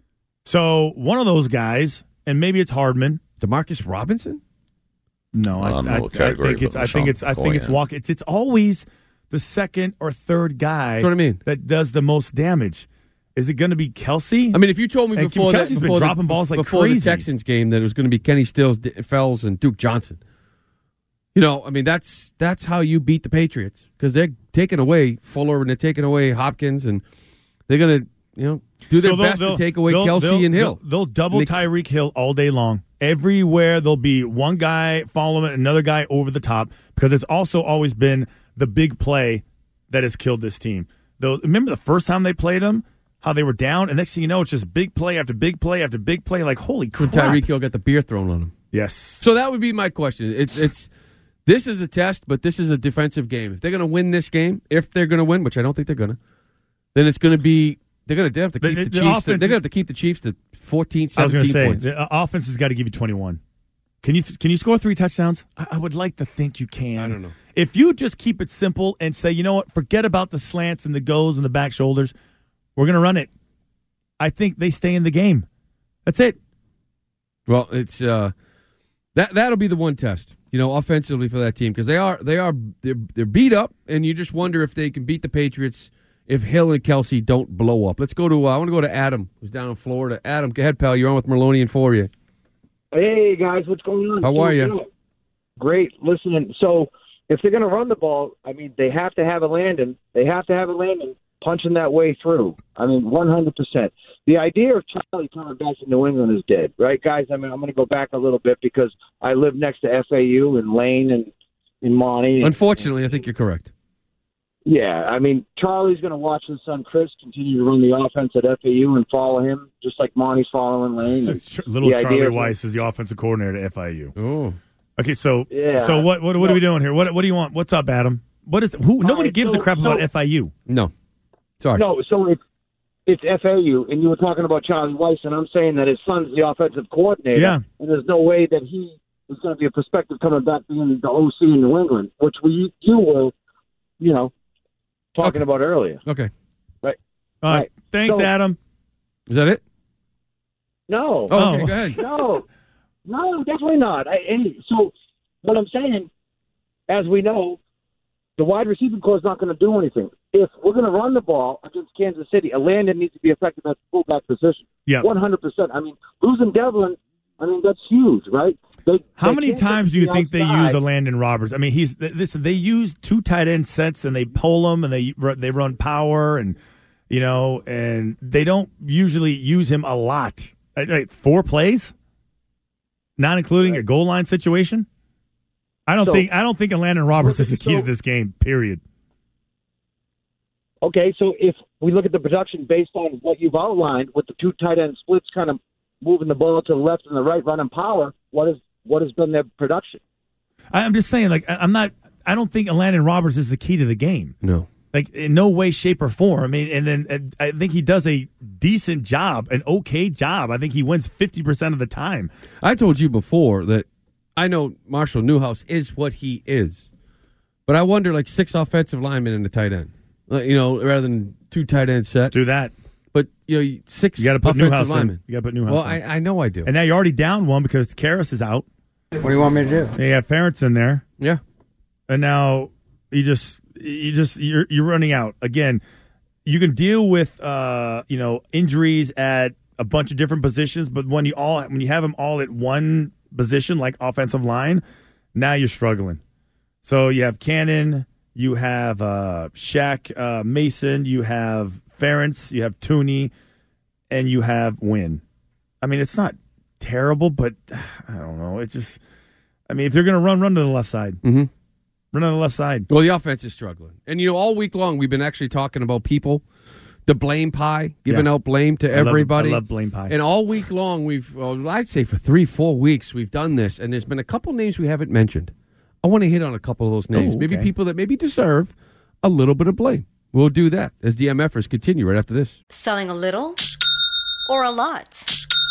So one of those guys, and maybe it's Hardman, Demarcus Robinson. No, I I, don't know I, what I category think he it's put I think LaShawn it's I think McCoy it's in. walk. It's it's always the second or third guy. That's what I mean. That does the most damage. Is it going to be Kelsey? I mean, if you told me And before that, Kelsey's been before the, dropping balls like before crazy. the Texans game that it was going to be Kenny Stills, D- Fells, and Duke Johnson. You know, I mean, that's that's how you beat the Patriots because they're taking away Fuller and they're taking away Hopkins and they're going to, you know, do their So they'll- best to they'll- take away they'll- Kelsey they'll- and Hill. They'll, they'll double Nick- Tyreek Hill all day long. Everywhere there'll be one guy following another guy over the top because it's also always been the big play that has killed this team. Though, remember the first time they played them, how they were down, and next thing you know, it's just big play after big play after big play. Like holy When crap! Tyreek Hill got the beer thrown on him. Yes. So that would be my question. It's it's this is a test, but this is a defensive game. If they're going to win this game, if they're going to win, which I don't think they're going to, then it's going to be they're going to have to keep The- the, the Chiefs. offense- They're going to have to keep the Chiefs to fourteen, I was going seventeen to say points. the uh, offense has got to give you twenty-one. Can you can you score three touchdowns? I, I would like to think you can. I don't know. If you just keep it simple and say, you know what, forget about the slants and the goes and the back shoulders, we're going to run it. I think they stay in the game. That's it. Well, it's uh, that that'll be the one test, you know, offensively for that team because they are they are they're, they're beat up, and you just wonder if they can beat the Patriots if Hill and Kelsey don't blow up. Let's go to uh, I want to go to Adam, who's down in Florida. Adam, go ahead, pal. You're on with Merloni and Fourier. Hey guys, what's going on? How are you? Great. Listen, so if they're going to run the ball, I mean, they have to have a Landon. They have to have a Landon punching that way through. I mean, one hundred percent. The idea of Charlie coming back to New England is dead, right, guys? I mean, I'm going to go back a little bit because I live next to F A U and Lane and, and Monty. And, Unfortunately, I think you're correct. Yeah, I mean, Charlie's going to watch his son Chris continue to run the offense at F A U and follow him, just like Monty's following Lane. So, And Ch- little the Charlie idea of- Weiss is the offensive coordinator at F I U. Oh, okay. So, Yeah. so what? What, what are we doing here? What? What do you want? What's up, Adam? What is? Who? Nobody right, gives so- a crap about so- F I U. No, sorry. No, so it's it's F A U, and you were talking about Charlie Weiss, and I'm saying that his son's the offensive coordinator. Yeah. And there's no way that he is going to be a perspective coming back being the O C in New England, which we you were, you know, talking about earlier. Okay. Right. All right. Right. Thanks, So- Adam. Is that it? No. Oh, okay, go ahead. No. No, definitely not. I, and so what I'm saying, as we know, the wide receiving core is not going to do anything. If we're going to run the ball against Kansas City, a Landon needs to be effective at the fullback position. Yeah. one hundred percent. I mean, losing Devlin, I mean, that's huge, right? They, How they many can't get times to do you the think they outside. use a Landon Roberts? I mean, he's th- listen. They use two tight end sets and they pull them and they ru- they run power and you know and they don't usually use him a lot. Uh, like, Four plays, not including a goal line situation. I don't So- think I don't think a Landon Roberts is the key so- to this game. Period. Okay, so if we look at the production based on what you've outlined, with the two tight end splits kind of moving the ball to the left and the right, running power, what is what has been their production? I'm just saying, like, I'm not. I don't think Landon Roberts is the key to the game. No. Like, in no way, shape, or form. I mean, and then and I think he does a decent job, an okay job. I think he wins fifty percent of the time. I told you before that I know Marshall Newhouse is what he is, but I wonder, like, six offensive linemen in the tight end, you know, rather than two tight end sets. Let's do that. But, you know, six You got to put offensive Newhouse linemen. in. You got to put Newhouse Well, in. I, I know I do. And now you're already down one because Karras is out. What do you want me to do? You got Ferentz in there. Yeah. And now you just you just you're you're running out. Again, you can deal with uh, you know, injuries at a bunch of different positions, but when you all when you have them all at one position, like offensive line, now you're struggling. So you have Cannon, you have uh, Shaq uh, Mason, you have Ferentz, you have Tooney, and you have Wynn. I mean, it's not terrible, but I don't know. It just, I mean, if they're going to run, run to the left side. Mm-hmm. Run on the left side. Well, the offense is struggling. And, you know, all week long we've been actually talking about people, the blame pie, giving Yeah. out blame to I love- everybody. I love blame pie. And all week long we've, well, I'd say for three, four weeks we've done this, and there's been a couple names we haven't mentioned. I want to hit on a couple of those names. Oh, Maybe okay. people that maybe deserve a little bit of blame. We'll do that as the MFers continue right after this. Selling a little or a lot?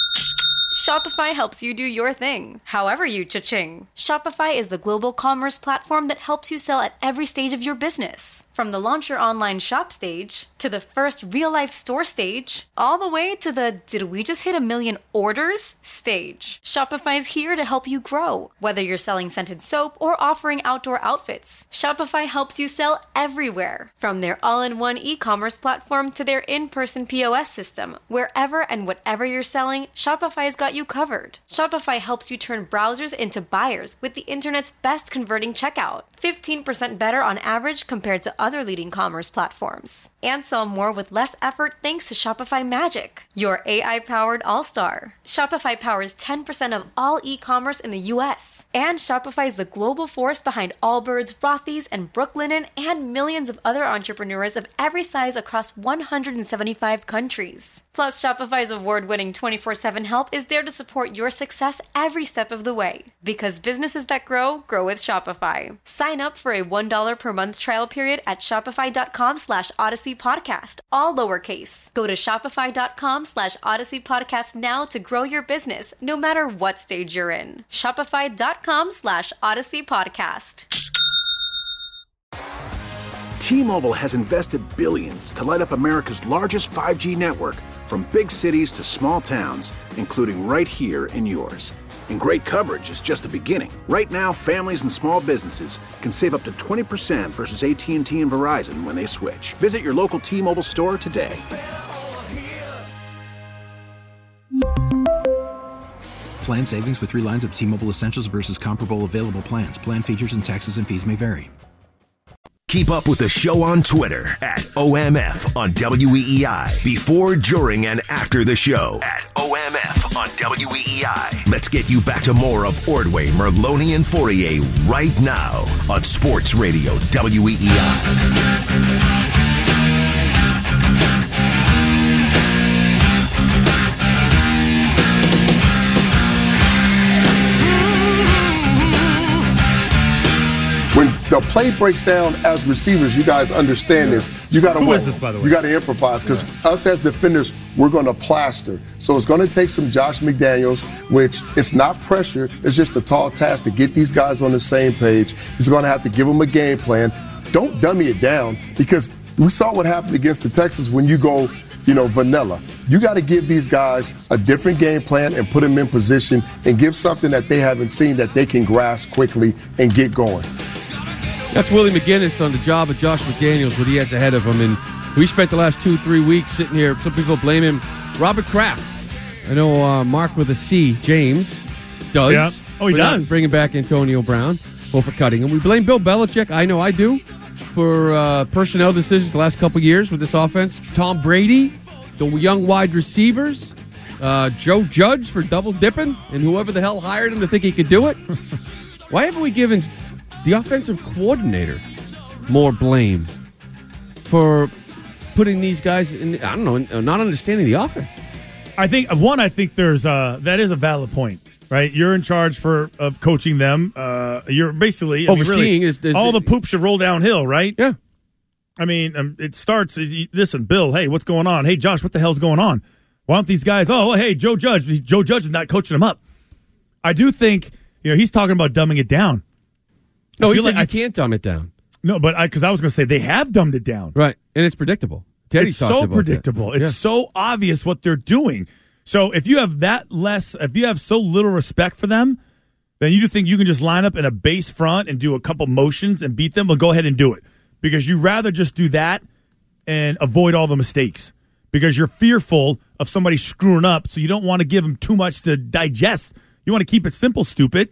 Shopify helps you do your thing, however you cha-ching. Shopify is the global commerce platform that helps you sell at every stage of your business. From the launch your online shop stage, to the first real-life store stage, all the way to the did we just hit a million orders stage. Shopify's here to help you grow. Whether you're selling scented soap or offering outdoor outfits, Shopify helps you sell everywhere. From their all-in-one e-commerce platform to their in-person P O S system, wherever and whatever you're selling, Shopify's got you covered. Shopify helps you turn browsers into buyers with the internet's best converting checkout. fifteen percent better on average compared to other leading commerce platforms. And sell more with less effort thanks to Shopify Magic, your A I-powered all-star. Shopify powers ten percent of all e-commerce in the U S. And Shopify is the global force behind Allbirds, Rothy's, and Brooklinen, and millions of other entrepreneurs of every size across one hundred seventy-five countries. Plus, Shopify's award-winning twenty-four seven help is there to support your success every step of the way. Because businesses that grow, grow with Shopify. Sign up for a one dollar per month trial period at shopify.com slash Odyssey Podcast, all lowercase. Go to shopify.com slash Odyssey Podcast now to grow your business, no matter what stage you're in. Shopify.com slash Odyssey Podcast. T-Mobile has invested billions to light up America's largest five G network, from big cities to small towns, including right here in yours. And great coverage is just the beginning. Right now, families and small businesses can save up to twenty percent versus A T and T and Verizon when they switch. Visit your local T-Mobile store today. Plan savings with three lines of T-Mobile Essentials versus comparable available plans. Plan features and taxes and fees may vary. Keep up with the show on Twitter at O M F on W E E I. Before, during, and after the show at O M F on W E E I. Let's get you back to more of Ordway, Merloni, and Fourier right now on Sports Radio W E E I. When the play breaks down as receivers, you guys understand this. You got to Who is this, by the way? You got to improvise because us as defenders, we're going to plaster. So it's going to take some Josh McDaniels, which it's not pressure. It's just a tall task to get these guys on the same page. He's going to have to give them a game plan. Don't dummy it down because we saw what happened against the Texans when you go, you know, vanilla. You got to give these guys a different game plan and put them in position and give something that they haven't seen that they can grasp quickly and get going. That's Willie McGinnis on the job of Josh McDaniels, what he has ahead of him. And we spent the last two, three weeks sitting here. Some people blame him. Robert Kraft. I know uh, Mark with a C, James, does. Yeah. Oh, he for not does. bringing back Antonio Brown or for cutting him. We blame Bill Belichick. I know I do. For uh, personnel decisions the last couple years with this offense. Tom Brady, the young wide receivers. Uh, Joe Judge for double dipping. And whoever the hell hired him to think he could do it. Why haven't we given the offensive coordinator more blame for putting these guys in, I don't know, not understanding the offense. I think, one, I think there's uh, that is a valid point, right? You're in charge for of coaching them. Uh, you're basically I overseeing. Mean, really, is, is all the poop should roll downhill, right? Yeah. I mean, um, it starts, listen, Bill, hey, what's going on? Hey, Josh, what the hell's going on? Why don't these guys, oh, hey, Joe Judge, Joe Judge is not coaching them up. I do think, you know, he's talking about dumbing it down. No, he said like you I, can't dumb it down. No, but I, because I was going to say they have dumbed it down. Right, and it's predictable. Teddy's it's talked so about predictable. That. It's yeah. so obvious what they're doing. So if you have that less, if you have so little respect for them, then you think you can just line up in a base front and do a couple motions and beat them, well, go ahead and do it. Because you'd rather just do that and avoid all the mistakes. Because you're fearful of somebody screwing up, so you don't want to give them too much to digest. You want to keep it simple, stupid.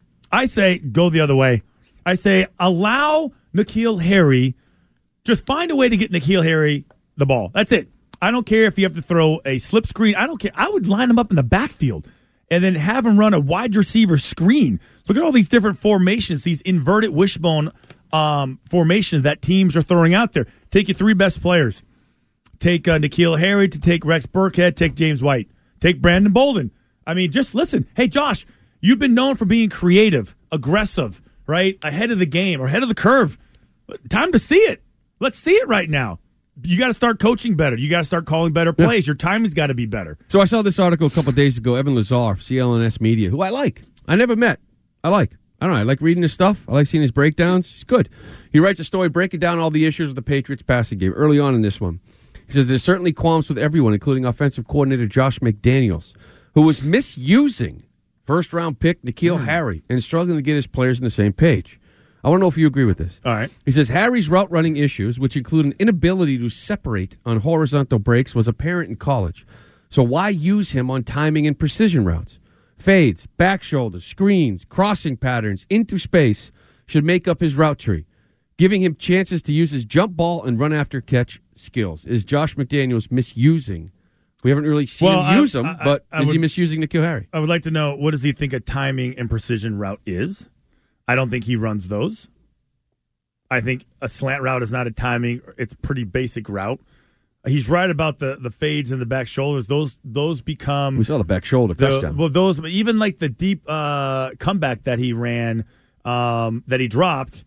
I say go the other way. I say allow N'Keal Harry, just find a way to get N'Keal Harry the ball. That's it. I don't care if you have to throw a slip screen. I don't care. I would line him up in the backfield and then have him run a wide receiver screen. Look at all these different formations, these inverted wishbone um, formations that teams are throwing out there. Take your three best players. Take uh, N'Keal Harry to take Rex Burkhead, take James White, take Brandon Bolden. I mean, just listen. Hey, Josh, you've been known for being creative, aggressive, right? Ahead of the game or ahead of the curve. Time to see it. Let's see it right now. You got to start coaching better. You got to start calling better plays. Yeah. Your timing's got to be better. So I saw this article a couple of days ago. Evan Lazar, C L N S Media, who I like. I never met. I like. I don't know. I like reading his stuff. I like seeing his breakdowns. He's good. He writes a story breaking down all the issues with the Patriots passing game early on in this one. He says there's certainly qualms with everyone, including offensive coordinator Josh McDaniels, who was misusing first-round pick N'Keal mm. Harry and struggling to get his players on the same page. I want to know if you agree with this. All right. He says Harry's route-running issues, which include an inability to separate on horizontal breaks, was apparent in college. So why use him on timing and precision routes? Fades, back shoulders, screens, crossing patterns into space should make up his route tree, giving him chances to use his jump ball and run-after-catch skills. Is Josh McDaniels misusing? We haven't really seen well, him use I, them, I, but I, I is would, he misusing N'Keal Harry? I would like to know, what does he think a timing and precision route is? I don't think he runs those. I think a slant route is not a timing. It's a pretty basic route. He's right about the, the fades and the back shoulders. Those those become... We saw the back shoulder the, touchdown. Well, those, even like the deep uh, comeback that he ran, um, that he dropped,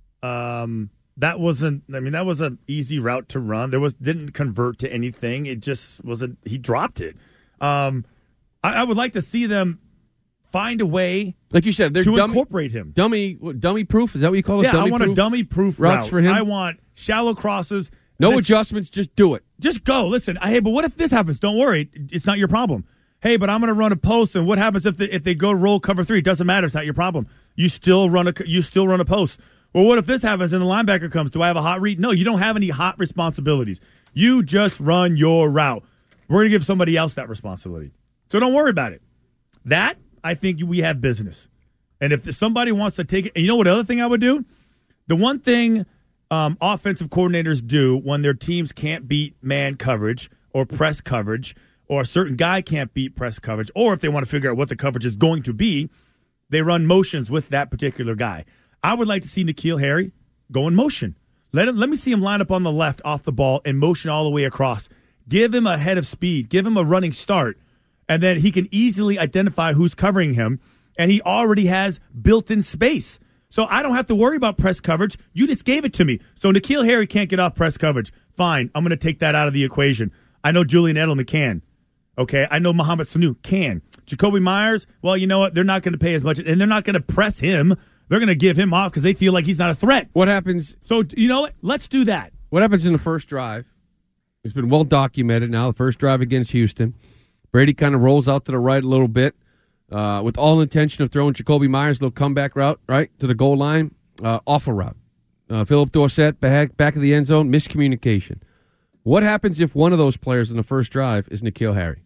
um, that wasn't... I mean, that was an easy route to run. There was didn't convert to anything. It just was a... He dropped it. Um, I, I would like to see them find a way... Like you said, they're to dummy, incorporate him. Dummy dummy proof? Is that what you call it? Yeah, dummy I want proof? a dummy proof routes route. for him. I want shallow crosses. No this, adjustments, just do it. Just go. Listen, I, hey, but what if this happens? Don't worry. It's not your problem. Hey, but I'm going to run a post, and what happens if they, if they go roll cover three? It doesn't matter. It's not your problem. You still run a you still run a post. Well, what if this happens and the linebacker comes? Do I have a hot read? No, you don't have any hot responsibilities. You just run your route. We're going to give somebody else that responsibility. So don't worry about it. That, I think we have business. And if somebody wants to take it, and you know what other thing I would do? The one thing um, offensive coordinators do when their teams can't beat man coverage or press coverage, or a certain guy can't beat press coverage, or if they want to figure out what the coverage is going to be, they run motions with that particular guy. I would like to see N'Keal Harry go in motion. Let him. Let me see him line up on the left off the ball and motion all the way across. Give him a head of speed. Give him a running start. And then he can easily identify who's covering him. And he already has built-in space. So I don't have to worry about press coverage. You just gave it to me. So N'Keal Harry can't get off press coverage. Fine. I'm going to take that out of the equation. I know Julian Edelman can. Okay. I know Mohamed Sanu can. Jacoby Myers, well, you know what? They're not going to pay as much. And they're not going to press him. They're going to give him off because they feel like he's not a threat. What happens? So, you know what? Let's do that. What happens in the first drive? It's been well documented now. The first drive against Houston. Brady kind of rolls out to the right a little bit. Uh, with all intention of throwing Jacoby Myers, little comeback route, right, to the goal line, uh, awful route. Uh, Philip Dorsett, back, back of the end zone, miscommunication. What happens if one of those players in the first drive is N'Keal Harry?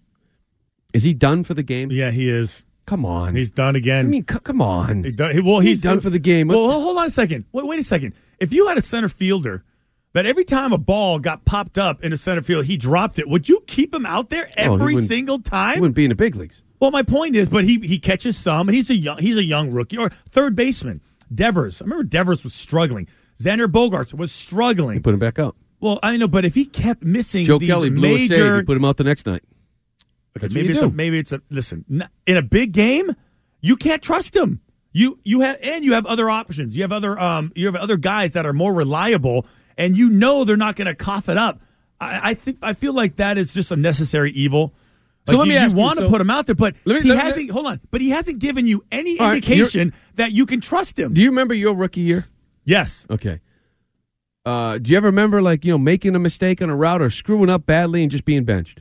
Is he done for the game? Yeah, he is. Come on. He's done again. I mean, c- come on. He done, he, well, he's, he's done for the game. Well, hold on a second. Wait, wait a second. If you had a center fielder that every time a ball got popped up in the center field, he dropped it, would you keep him out there every oh, single time? He wouldn't be in the big leagues. Well, my point is, but he he catches some, and he's a young he's a young rookie. Or third baseman, Devers. I remember Devers was struggling. Xander Bogaerts was struggling. He put him back up. Well, I know, but if he kept missing Joe these Kelly blew major, a save. You put him out the next night. okay, That's maybe what it's you a, do. maybe it's a listen n- in a big game, you can't trust him. You you have and you have other options. You have other um you have other guys that are more reliable, and you know they're not going to cough it up. I, I think I feel like that is just a necessary evil. So Like let me you, ask you you, want to so- put him out there, but Let me- he let me- hasn't. Hold on, but he hasn't given you any All right, indication that you can trust him. Do you remember your rookie year? Yes. Okay. Uh, do you ever remember, like, you know, making a mistake on a route or screwing up badly and just being benched?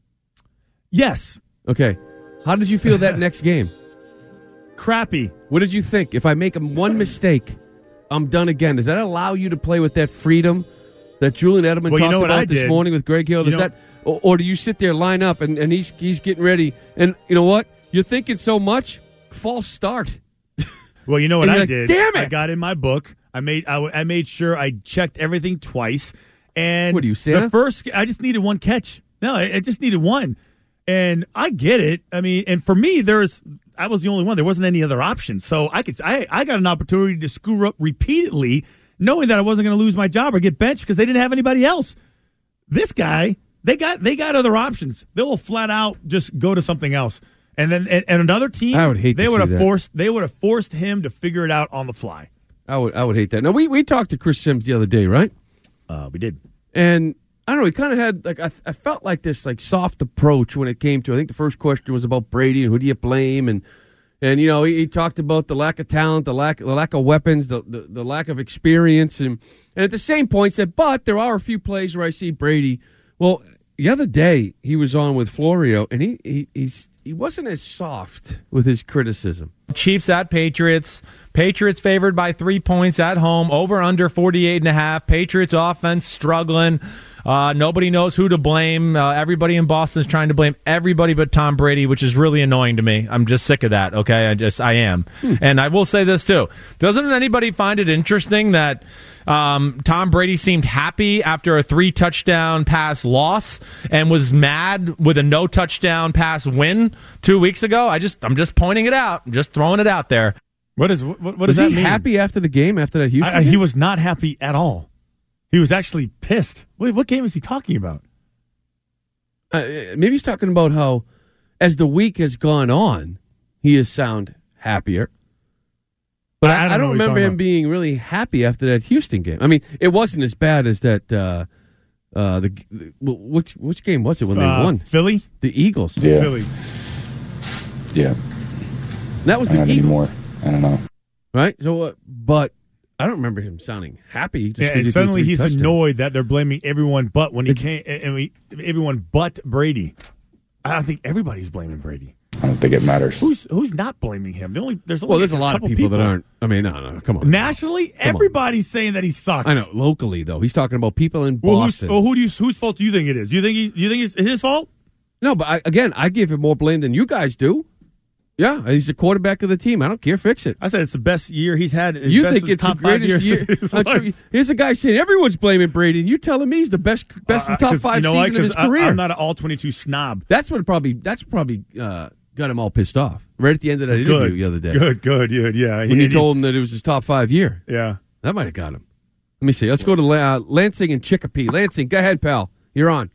Yes. Okay. How did you feel that next game? Crappy. What did you think? If I make one mistake, I'm done again. Does that allow you to play with that freedom that Julian Edelman Well, you talked know what about I this did? morning with Greg Hill? Does You know- that, or, or do you sit there, line up, and, and he's he's getting ready, and you know what? You're thinking so much. False start. Well, you know what And I you're like, did? "Damn I it!" got in my book. I made I, w- I made sure I checked everything twice. And What are you, Santa? the first I just needed one catch. No, I, I just needed one. And I get it. I mean, and for me, there's I was the only one. There wasn't any other option. So I could I I got an opportunity to screw up repeatedly, knowing that I wasn't going to lose my job or get benched because they didn't have anybody else. This guy, they got they got other options. They will flat out just go to something else. And then and, and another team, I would hate they to would see have that. forced they would have forced him to figure it out on the fly. I would I would hate that. Now we we talked to Chris Sims the other day, right? Uh, we did. And I don't know. He kind of had like I, I felt like this like soft approach when it came to. I think the first question was about Brady and who do you blame, and and you know he, he talked about the lack of talent, the lack the lack of weapons, the, the the lack of experience, and and at the same point said, but there are a few plays where I see Brady. Well, the other day he was on with Florio, and he he he's he wasn't as soft with his criticism. Chiefs at Patriots. Patriots favored by three points at home. Over under forty-eight and a half. Patriots offense struggling. Uh, nobody knows who to blame. Uh, everybody in Boston is trying to blame everybody but Tom Brady, which is really annoying to me. I'm just sick of that. Okay, I just I am. Hmm. And I will say this too. Doesn't anybody find it interesting that um, Tom Brady seemed happy after a three touchdown pass loss and was mad with a no touchdown pass win two weeks ago? I just I'm just pointing it out. I'm just throwing it out there. What is what, what was does that he mean? happy after the game after that Houston I, I, game? he was not happy at all. He was actually pissed. Wait, what game is he talking about? Uh, maybe he's talking about how, as the week has gone on, he has sound happier. But I, I don't, I don't know what he's remember talking him about. being really happy after that Houston game. I mean, it wasn't as bad as that. Uh, uh, the, the which which game was it when Uh, they won? Philly? The Eagles. Yeah. Philly. Yeah. That was the Not Eagles, anymore. I don't know. right? So, uh, but I don't remember him sounding happy. Just Yeah, 'cause and he threw suddenly three he's touchdowns. annoyed that they're blaming everyone but when he can't, and we, everyone but Brady. I don't think everybody's blaming Brady. I don't think it matters. Who's who's not blaming him? The only there's only Well, there's a lot of couple people, that aren't. I mean, no, no, come on. Nationally, Come on. everybody's saying that he sucks. I know. Locally, though, he's talking about people in Well, who's, Boston. well, who do you, whose fault do you think it is? Do you think he, do you think it's his fault? No, but I, again, I give him more blame than you guys do. Yeah, he's the quarterback of the team. I don't care. Fix it. I said it's the best year he's had. You best think it's the top five greatest years year? of his I'm life. sure- Here's a guy saying everyone's blaming Brady, and you telling me he's the best, best Uh, top 'cause five you know why? season of 'Cause his I- career. I'm not an all twenty-two snob. That's what probably. That's probably uh, got him all pissed off right at the end of that interview Good. the other day. Good, good, good. Yeah, when He- you he- told him that it was his top five year. Yeah, that might have got him. Let me see. Let's go to uh, Lansing and Chicopee. Lansing, go ahead, pal. You're on.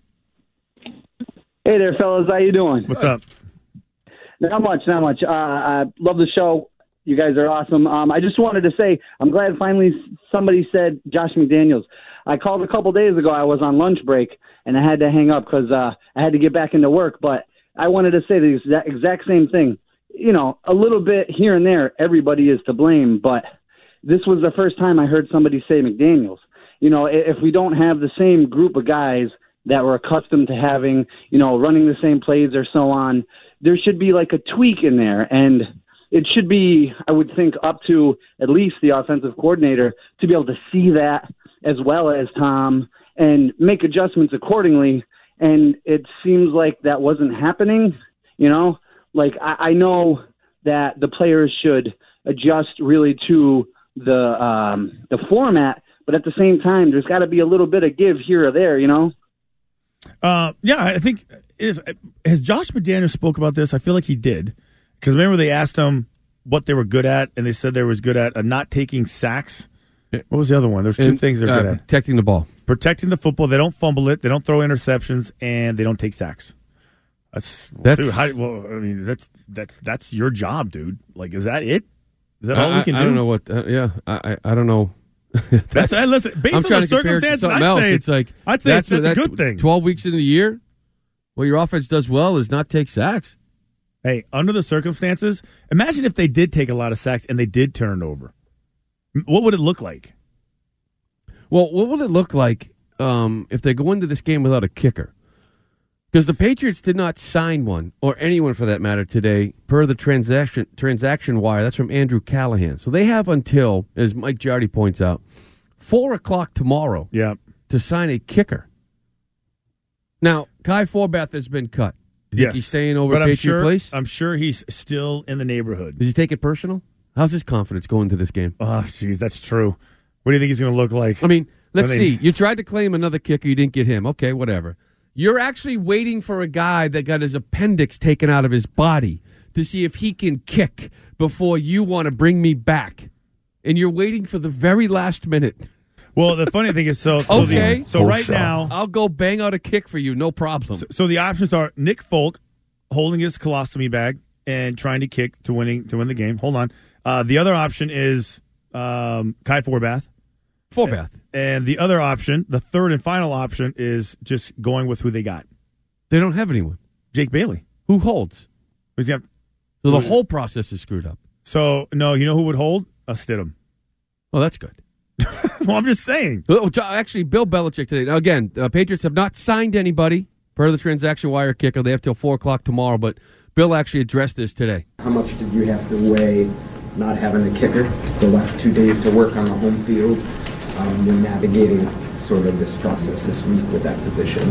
Hey there, fellas. How you doing? What's up? Not much, not much. Uh, I love the show. You guys are awesome. Um, I just wanted to say I'm glad finally somebody said Josh McDaniels. I called a couple days ago. I was on lunch break, and I had to hang up because uh, I had to get back into work. But I wanted to say the exact, exact same thing. You know, a little bit here and there, everybody is to blame. But this was the first time I heard somebody say McDaniels. You know, i- if we don't have the same group of guys that we're accustomed to having, you know, running the same plays or so on, there should be like a tweak in there. And it should be, I would think, up to at least the offensive coordinator to be able to see that as well as Tom and make adjustments accordingly. And it seems like that wasn't happening, you know? Like, I, I know that the players should adjust really to the um, the format, but at the same time, there's got to be a little bit of give here or there, you know? Uh, yeah, I think is has Josh McDaniels spoke about this? I feel like he did because remember they asked him what they were good at, and they said they was good at uh, not taking sacks. What was the other one? There's two And, things they're uh, good at: protecting the ball. protecting the football. They don't fumble it. They don't throw interceptions, and they don't take sacks. That's, That's- dude. How, well, I mean, that's that. That's your job, dude. Like, is that it? Is that all I, we can I, do? I don't know what. Uh, yeah, I, I I don't know. That's, uh, listen, based I'm on trying the to compare it to circumstances, something I'd else. say It's like I'd say that's that's, what that's a that- good thing. Twelve weeks into the year, what your offense does well is not take sacks. Hey, under the circumstances, imagine if they did take a lot of sacks and they did turn it over. What would it look like? Well, what would it look like um, if they go into this game without a kicker? Because the Patriots did not sign one, or anyone for that matter, today, per the transaction transaction wire. That's from Andrew Callahan. So they have until, as Mike Giardi points out, four o'clock tomorrow yeah. to sign a kicker. Now, Kai Forbath has been cut. Do you Yes, think he's staying over but at I'm Patriot sure, Place? I'm sure he's still in the neighborhood. Does he take it personal? How's his confidence going into this game? Oh, jeez, that's true. What do you think he's going to look like? I mean, let's When they- see. You tried to claim another kicker. You didn't get him. Okay, whatever. You're actually waiting for a guy that got his appendix taken out of his body to see if he can kick before you want to bring me back. And you're waiting for the very last minute. Well, the funny thing is, so so, Okay. the, so right now, I'll go bang out a kick for you, no problem. so, so the options are Nick Folk holding his colostomy bag and trying to kick to winning to win the game. Hold on. Uh, the other option is um, Kai Forbath. Forbath. And the other option, the third and final option, is just going with who they got. They don't have anyone. Jake Bailey. Who holds? Who's he have? So the whole process is screwed up. So, no, you know who would hold? A Stidham. Oh, that's good. Well, I'm just saying. Well, Actually, Bill Belichick today. Now, again, uh, Patriots have not signed anybody per the transaction wire kicker. They have till four o'clock tomorrow, but Bill actually addressed this today. How much did you have to weigh not having a kicker the last two days to work on the home field um, when navigating sort of this process this week with that position?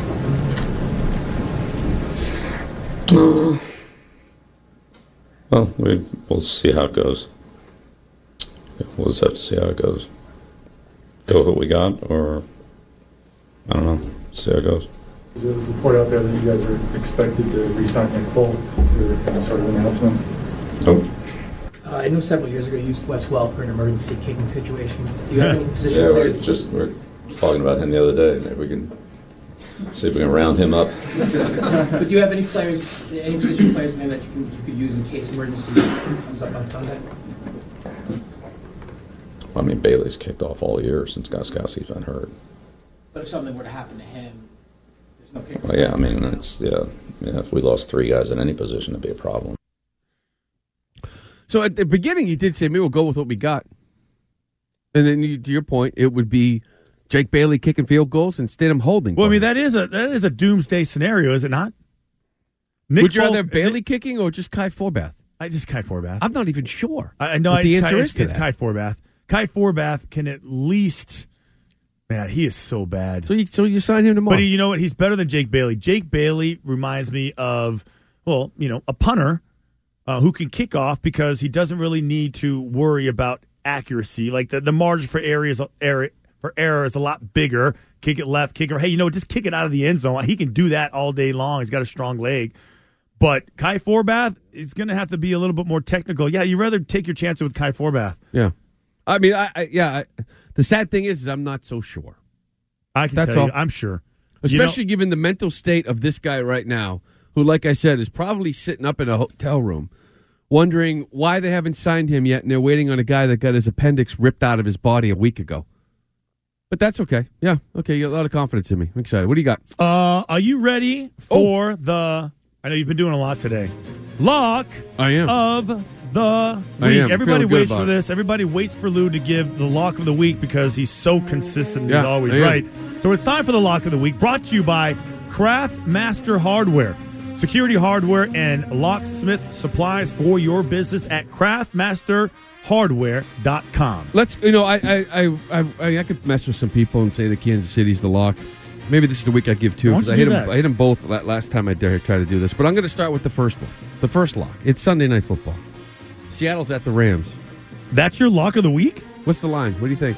Uh, well, we, we'll see how it goes. We'll just have to see how it goes. Go with what we got, or I don't know. See how it goes. There's a report out there that you guys are expected to re-sign Nick Folk. Is there any sort of announcement? Nope. Uh, I know several years ago you used Wes Welker in emergency kicking situations. Do you have any position Yeah, we players? just we we're talking about him the other day. Maybe we can see if we can round him up. But do you have any players, any position players in there that you, can, you could use in case emergency comes up on Sunday? I mean, Bailey's kicked off all year since Gostkowski's been hurt. But if something were to happen to him, there's no kicker. Well, yeah, I mean, it's yeah, yeah. If we lost three guys in any position, it'd be a problem. So at the beginning, you did say, maybe we'll go with what we got. And then you, to your point, it would be Jake Bailey kicking field goals and Stidham holding. Well, I mean, that is a that is a doomsday scenario, is it not? Nick Would you Folk- rather have Bailey kicking or just Kai Forbath? I just Kai Forbath. I'm not even sure. I know what the it's answer Kai, is it's, to it's that. Kai Forbath. Kai Forbath can at least, man, he is so bad. So you, so you sign him tomorrow. But he, you know what? He's better than Jake Bailey. Jake Bailey reminds me of, well, you know, a punter uh, who can kick off because he doesn't really need to worry about accuracy. Like the, the margin for areas error for error is a lot bigger. Kick it left, kick it. Hey, you know, just kick it out of the end zone. He can do that all day long. He's got a strong leg. But Kai Forbath is going to have to be a little bit more technical. Yeah, you'd rather take your chances with Kai Forbath. Yeah. I mean, I, I yeah. I, the sad thing is, is I'm not so sure. I can That's tell all. you, I'm sure. Especially You know- given the mental state of this guy right now, who, like I said, is probably sitting up in a hotel room wondering why they haven't signed him yet, and they're waiting on a guy that got his appendix ripped out of his body a week ago. But that's okay. Yeah, okay. You got a lot of confidence in me. I'm excited. What do you got? Uh, are you ready for oh. the? I know you've been doing a lot today. Lock. I am. Of the I week. am. Everybody Feeling good waits about for it. this. Everybody waits for Lou to give the lock of the week because he's so consistent. Yeah, he's always I am. right. So it's time for the lock of the week. Brought to you by Craft Master Hardware. Security hardware and locksmith supplies for your business at craft master hardware dot com. Let's, you know, I I, I, I I could mess with some people and say that Kansas City's the lock. Maybe this is the week I give two Why because don't I you hit do them. that? I hit them both la- last time I dare try to do this. But I'm going to start with the first one, the first lock. It's Sunday Night Football. Seattle's at the Rams. That's your lock of the week? What's the line? What do you think?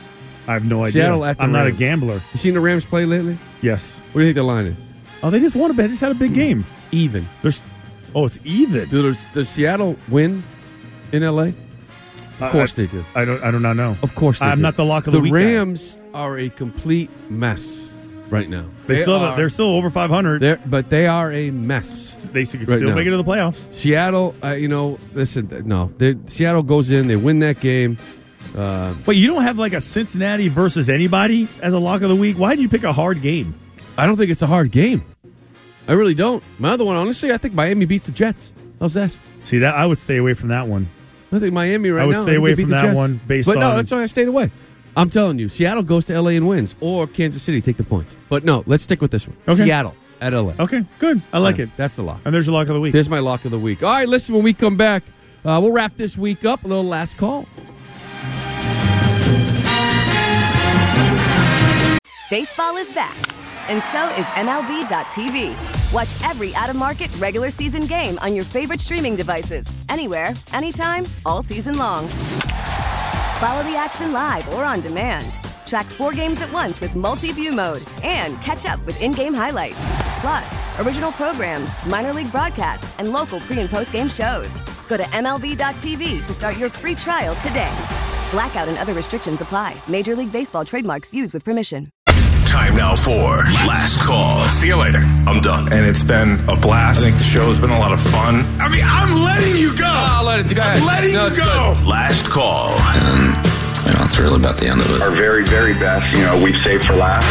I have no idea. Seattle at the I'm not a Rams. gambler. You seen the Rams play lately? Yes. What do you think the line is? Oh, they just won a bet. They just had a big game. Even. There's. Oh, it's even. Does, does Seattle win in L A? Of course I, they do. I don't. I do not know. Of course they I'm do. not the lock of the the week. Rams are a complete mess right now. They, still are, they're still over five hundred. They're, but they are a mess. They could right still now. make it to the playoffs. Seattle, uh, you know, listen, no. Seattle goes in, they win that game. Uh, But you don't have like a Cincinnati versus anybody as a lock of the week. Why did you pick a hard game? I don't think it's a hard game. I really don't. My other one, honestly, I think Miami beats the Jets. How's that? See, that I would stay away from that one. I think Miami right now. I would now, stay I away think they from beat the that Jets. one based but on. But no, that's why I stayed away. I'm telling you, Seattle goes to L A and wins, or Kansas City take the points. But no, let's stick with this one. Okay. Seattle at L A. Okay, good. I like Yeah, it. That's the lock. And there's your lock of the week. There's my lock of the week. All right, listen, when we come back, uh, we'll wrap this week up. A little last call. Baseball is back, and so is M L B dot T V. Watch every out-of-market regular season game on your favorite streaming devices, anywhere, anytime, all season long. Follow the action live or on demand. Track four games at once with multi-view mode and catch up with in-game highlights. Plus, original programs, minor league broadcasts, and local pre- and post-game shows. Go to M L B dot T V to start your free trial today. Blackout and other restrictions apply. Major League Baseball trademarks used with permission. Time now for Last Call. See you later. I'm done. And it's been a blast. I think the show's been a lot of fun. I mean, I'm letting you go. I'll let it go. I'm letting No, you it's go. good. Last Call. Um, you know, it's really about the end of it. Our very, very best, you know, we've saved for last.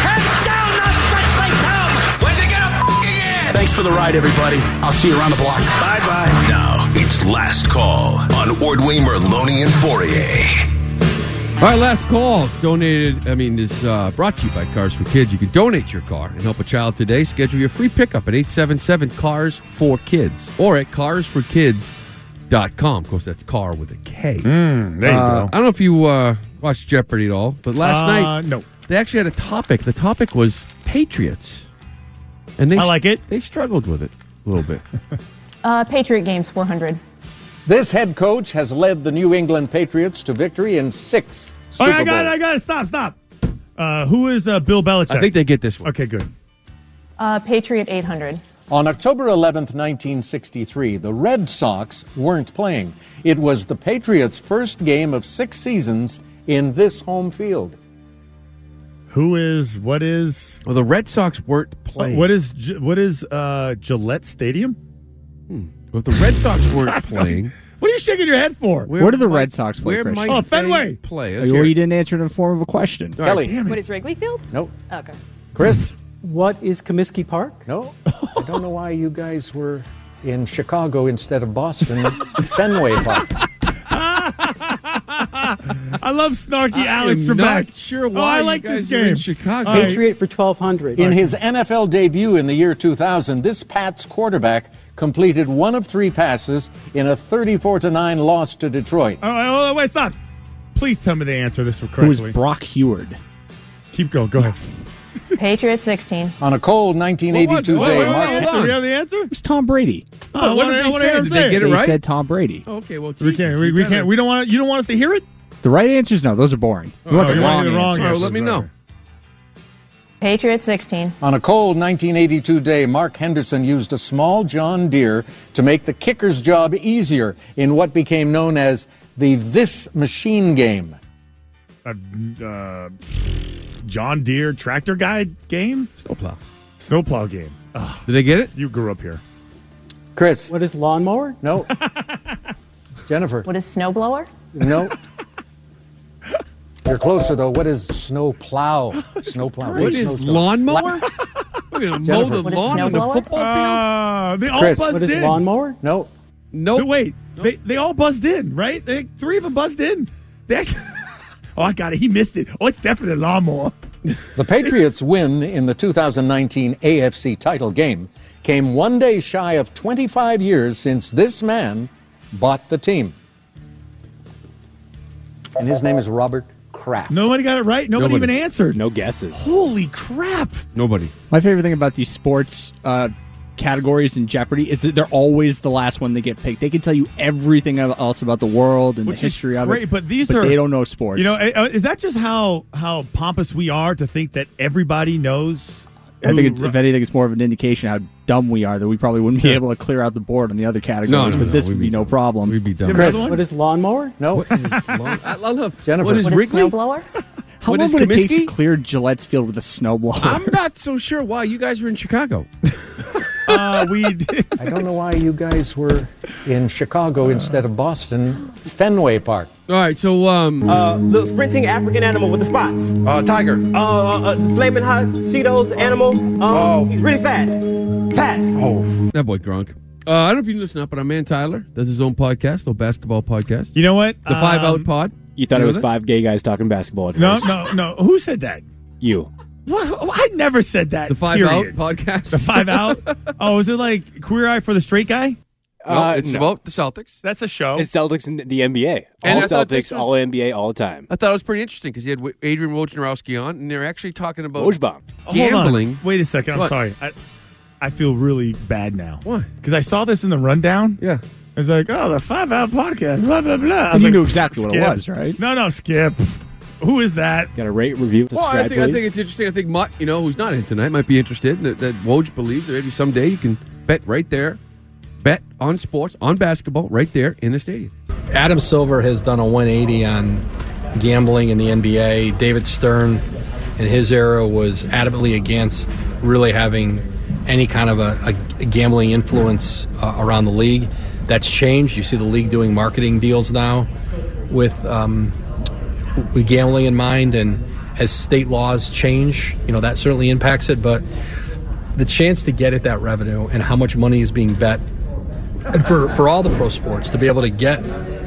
Thanks for the ride, everybody. I'll see you around the block. Bye-bye. Now, it's Last Call on Ordway, Merloni, and Fourier. All right, last call. It's donated, I mean, is uh, brought to you by Cars for Kids. You can donate your car and help a child today. Schedule your free pickup at eight seven seven, C A R S for kids or at cars for kids dot com. Of course, that's car with a K. Mm, there you uh, go. I don't know if you uh, watched Jeopardy at all, but last Uh, night no. they actually had a topic. The topic was Patriots. And they I like it. They struggled with it a little bit. Uh, Patriot Games four hundred. This head coach has led the New England Patriots to victory in six Oh, Super I got it. Bowls. I got it. Stop, stop. Uh, who is uh, Bill Belichick? I think they get this one. Okay, good. Uh, Patriot eight hundred. On October eleventh, nineteen sixty-three, the Red Sox weren't playing. It was the Patriots' first game of six seasons in this home field. Who is, what is... Well, the Red Sox weren't playing. What is, Gi- what is uh, Gillette Stadium? Hmm. Well, if the Red Sox weren't playing... What are you shaking your head for? Where, do the Red Sox play, Where Christian? might Oh, Fenway. they play? Oh, Let's well, hear you it. didn't answer it in the form of a question. Kelly. Damn What it. is Wrigley Field? Nope. Okay. Chris? What is Comiskey Park? No. I don't know why you guys were in Chicago instead of Boston. Fenway Park. I love snarky I Alex am Trebek. not sure Oh, why I you like guys this are game. in Chicago. All right. Patriot for twelve hundred. In his N F L debut in the year two thousand, this Pats quarterback completed one of three passes in a thirty-four to nine loss to Detroit. Oh, oh, wait, stop. Please tell me they answer this Who correctly. is Brock Heward? Keep going. Go ahead. Patriot sixteen. On a cold nineteen eighty-two What was it? day, Wait, wait, Mark wait, Do hold we on. have the answer? It was Tom Brady. Oh, what wanna- did I they wanna say? hear him Did say they get it They right? said Tom Brady. Okay, well, We Jesus, can't. you We, we gotta- can't. We don't want. You don't want us to hear it. The right answers, no, those are boring. You want Oh, the you want wrong the wrong answer. All right, well, let me answers, know. Patriot sixteen. On a cold nineteen eighty-two day, Mark Henderson used a small John Deere to make the kicker's job easier in what became known as the This Machine game. Uh, uh, John Deere tractor guide game. Snowplow. Snowplow game. Ugh, Did they get it? you grew up here. Chris? What is lawnmower? No. Jennifer? What is snowblower? No. You're closer, though. What is snow plow? Snow plow. What What is lawnmower? We're going to mow Jennifer. the What is lawn in the snowblower? football field? Uh, they all Chris. buzzed What is in. lawnmower? No. Nope. No, wait, they they all buzzed in, right? They, three of them buzzed in. They actually, oh, I got it. He missed it. Oh, it's definitely lawnmower. The Patriots' win in the two thousand nineteen A F C title game came one day shy of twenty-five years since this man bought the team. And his name is Robert Kraft. Nobody got it right. Nobody, Nobody. even answered. No guesses. Holy crap! Nobody. My favorite thing about these sports uh, categories in Jeopardy is that they're always the last one they get picked. They can tell you everything else about the world and Which the is history of great, it, but these are they don't know sports. You know, uh, is that just how how pompous we are to think that everybody knows? I think, who it's, ru- if anything, it's more of an indication how dumb we are that we probably wouldn't be Yeah. able to clear out the board on the other categories. No, no, but no, this we'd would be be no problem. We'd be done. You have another Chris. one? What is lawnmower? No. I love Jennifer. What is What is Wrigley? snowblower? How What long is would it take Comiskey? to clear Gillette's field with a snowblower? I'm not so sure why you guys were in Chicago. Uh, we did. I don't know why you guys were in Chicago instead of Boston, Fenway Park. All right, so um, Uh, the sprinting African animal with the spots. Uh, tiger. Uh, uh, uh flaming hot Cheetos animal. Um, Oh. He's really fast. Pass. Oh. that boy Gronk. Uh, I don't know if you can listen up, but our man Tyler does his own podcast, little basketball podcast. You know what? The Five Um, Out Pod. You thought You it know was that? five gay guys talking basketball at No, first. no, no. Who said that? You. What? I never said that. The Five period. Out Podcast. The Five Out. Oh, is it like Queer Eye for the Straight Guy? No, Uh, it's no. about the Celtics. That's a show. It's Celtics and the N B A. And All I thought this Celtics, was- all N B A, all the time. I thought it was pretty interesting because he had W- Adrian Wojnarowski on, and they're actually talking about Wojbomb. gambling. Hold on. Wait a second. I'm What? sorry. I, I feel really bad now. Why? Because I saw this in the rundown. Yeah. It's like, oh, the Five Out Podcast, blah, blah, blah. I And was you like, knew exactly what it Skip. was, right? No, no, Skip. Who is that? Got to rate, review, Well, I subscribe, think I please. think it's interesting. I think Mutt, you know, who's not in tonight, might be interested. That, that Woj believes that maybe someday you can bet right there, bet on sports, on basketball, right there in the stadium. Adam Silver has done a one eighty on gambling in the N B A. David Stern in his era was adamantly against really having any kind of a, a gambling influence uh, around the league. That's changed. You see the league doing marketing deals now with um, with gambling in mind, and as state laws change, you know, that certainly impacts it. But the chance to get at that revenue and how much money is being bet, and for, for all the pro sports to be able to get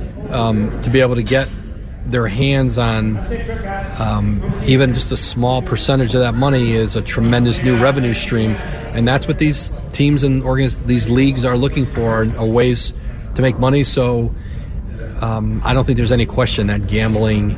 um, to be able to get their hands on um, even just a small percentage of that money is a tremendous new revenue stream, and that's what these teams and organiz- these leagues are looking for, are ways to make money. So um, I don't think there's any question that gambling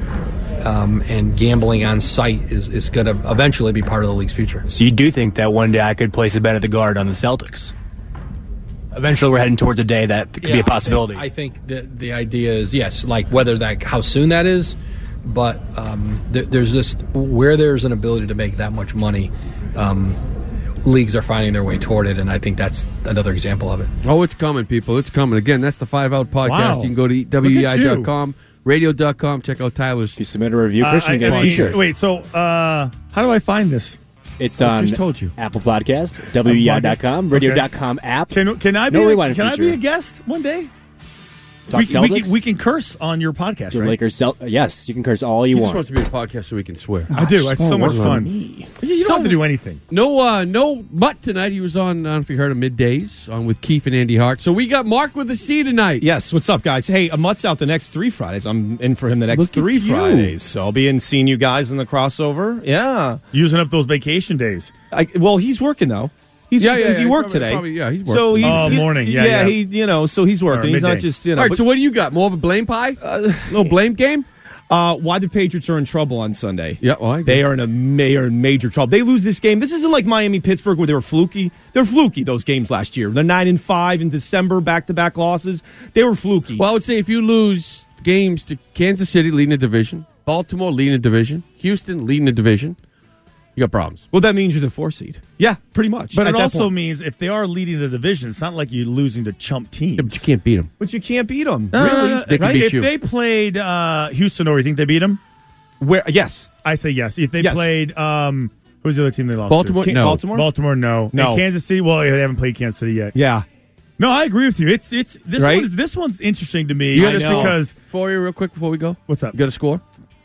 um, and gambling on site is, is going to eventually be part of the league's future. So you do think that one day I could place a bet at the Guard on the Celtics? Eventually, we're heading towards a day that could be a possibility. I think, I think the the idea is, yes, like whether that how soon that is, but um, th- there's just where there's an ability to make that much money, um, leagues are finding their way toward it, and I think that's another example of it. Oh, it's coming, people. It's coming. Again, that's the Five Out Podcast. Wow. You can go to W E I dot com, radio dot com, check out Tyler's. If you submit a review, Uh, Christian, I- you get I a mean, t-shirt. Wait, so uh, how do I find this? It's I on just told you. Apple Podcast, W E I dot com, radio dot com app. Can can I be No a, rewind can I feature. be a guest one day? Talk We, can- we, Celtics? can, we can curse on your podcast, Your right? Lakers, Cel- yes, you can curse all you He just want. wants to be a podcast so we can swear. I do. It's so much work on fun. me. You you don't have to do anything. No, uh, no Mutt tonight. He was on, I don't know if you heard of Middays, on with Keefe and Andy Hart. So we got Mark with a C tonight. Yes, what's up, guys? Hey, uh, Mutt's out the next three Fridays. I'm in for him the next Look at three you. Fridays. So I'll be in seeing you guys in the crossover. Yeah. Using up those vacation days. I, well, he's working, though. He's, Yeah, yeah, does he yeah, work probably- today? probably, yeah, he's So working. he's, Oh, he- morning. Yeah, yeah. he, you know, so he's working. Or He's not midday. just, you know. All right, but- so what do you got? More of a blame pie? A little blame game? Uh, why the Patriots are in trouble on Sunday. Yeah, well, I agree. They are in a ma- are in major trouble. They lose this game. This isn't like Miami Pittsburgh where they were fluky. They're fluky, those games last year. They're nine and five in December, back to back losses. They were fluky. Well, I would say if you lose games to Kansas City leading the division, Baltimore leading the division, Houston leading the division, you got problems. Well, that means you're the four seed. Yeah, pretty much. But at it that also point. means if they are leading the division, it's not like you're losing to chump teams. Yeah, but you can't beat them. But you can't beat them. Uh, really? They can right? beat if you. they played uh, Houston, or you think they beat them? Where? Yes. I say yes. If they Yes. played, um, who's the other team they lost? Baltimore? To? No. Baltimore? Baltimore, no. No. And Kansas City. Well, they haven't played Kansas City yet. Yeah. No, I agree with you. It's it's this Right? one is this one's interesting to me. You got I a just know. because For you, real quick, before we go. what's up? You got a score?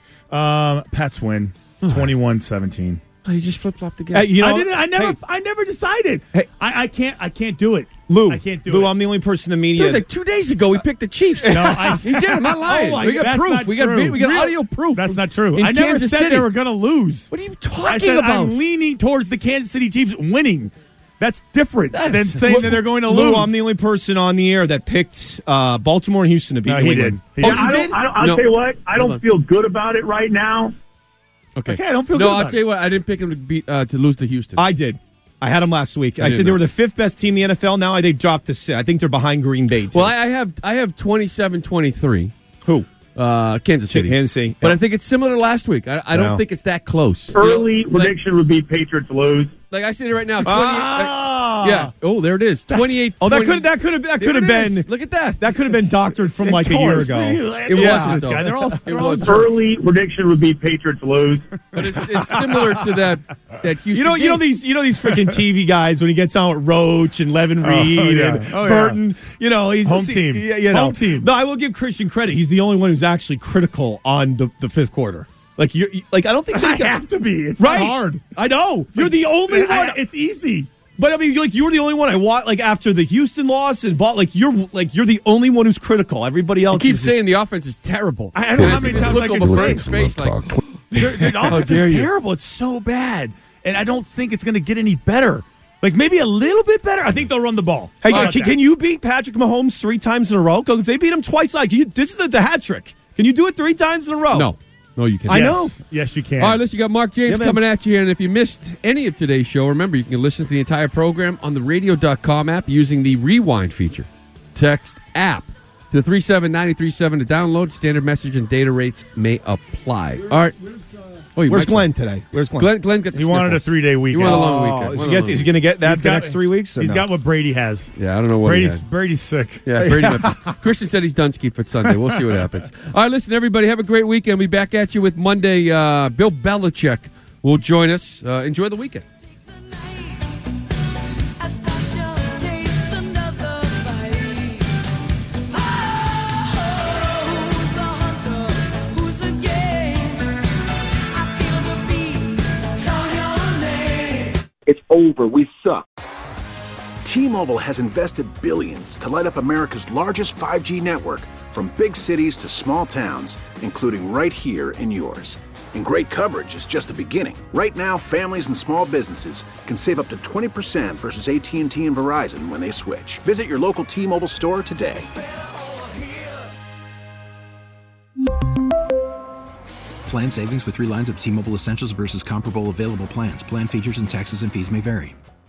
Um, Pats win twenty-one seventeen. Oh, you just flip flopped again. Hey, you know, I didn't. I never. Hey, I never decided. Hey. I, I can't. I can't do it. Lou, I can't do Lou, it. I'm the only person in the media. Dude, like two days ago, we picked the Chiefs. No, I- he did. I'm not lying. Oh, I- we got that's proof. not We got true. vid- we got Real- audio proof. That's not true. In I never Kansas said City. they were going to lose. What are you I talking said about? I'm leaning towards the Kansas City Chiefs winning. That's different That than is- saying that they're going to Lou, lose. I'm the only person on the air that picked uh, Baltimore and Houston to beat No, New he England. did. He Oh, did. you I did? don't, I don't, I'll No. tell you what, I Hold don't on. feel good about it right now. Okay. Okay, I don't feel no, good I'll about tell you what. I didn't pick him to beat uh, to lose to Houston. I did. I had them last week. I, didn't said they know. were the fifth best team in the N F L. Now they dropped to six. I think they're behind Green Bay, too. well, I, I have I have twenty-seven twenty-three. Who? Uh, Kansas City. Kansas City. But Yeah. I think it's similar to last week. I, I don't Wow. think it's that close. Early You know, like, prediction would be Patriots lose. like I said it right now. twenty, Ah! Yeah. Oh, there it is. twenty-eight. Oh, that twenty could that could have that There could have it been. is. Look at that. That could have been doctored from like a year ago. It Yeah. wasn't, though. They're all, It they're all wasn't. Early prediction would be Patriots lose. But it's it's similar to that that Houston. You know, you know game. these, you know these freaking T V guys when he gets on with Roach and Levin Oh, Reed yeah. and Oh, yeah. Burton. You know, he's Home see, team. yeah, you know. Home team. No, I will give Christian credit. He's the only one who's actually critical on the, the fifth quarter. Like you, like I don't think I they have to be. It's right. not hard. I know you're like- the only I- one. it's easy. But I mean, like you were the only one I watched. Like after the Houston loss and bought, like you're like you're the only one who's critical. Everybody else He keeps is just- saying the offense is terrible. I, I don't know And how I see many this times look I can over say Frank's face like, The, the How offense dare is you. terrible. It's so bad, and I don't think it's going to get any better. Like maybe a little bit better. I think they'll run the ball. Hey, How about can, that? can you beat Patrick Mahomes three times in a row? Because they beat him twice. Like you, this is the, the hat trick. Can you do it three times in a row? no, no, you can't. I Yes. know. Yes, you can. All right, listen, you got Mark James Yeah, man. coming at you here. And if you missed any of today's show, remember, you can listen to the entire program on the radio dot com app using the Rewind feature. Text app to three seven nine three seven to download. Standard message and data rates may apply. All right. Oh, you Where's might- Glenn today? Where's Glenn? Glenn, Glenn got the He wanted a sniffles. three-day weekend. He wanted a long Oh, weekend. is Wanted he, a get, long is he going to get that He's the got- next three weeks? Or He's no? got what Brady has. Yeah, I don't know what Brady's he had. Brady's sick. Yeah, Brady. might be- Christian said he's done ski for Sunday. We'll see what happens. All right, listen, everybody, have a great weekend. We'll be back at you with Monday. Uh, Bill Belichick will join us. Uh, enjoy the weekend. It's over. We suck. T-Mobile has invested billions to light up America's largest five G network, from big cities to small towns, including right here in yours. And great coverage is just the beginning. Right now, families and small businesses can save up to twenty percent versus A T and T and Verizon when they switch. Visit your local T-Mobile store today. Plan savings with three lines of T-Mobile Essentials versus comparable available plans. Plan features and taxes and fees may vary.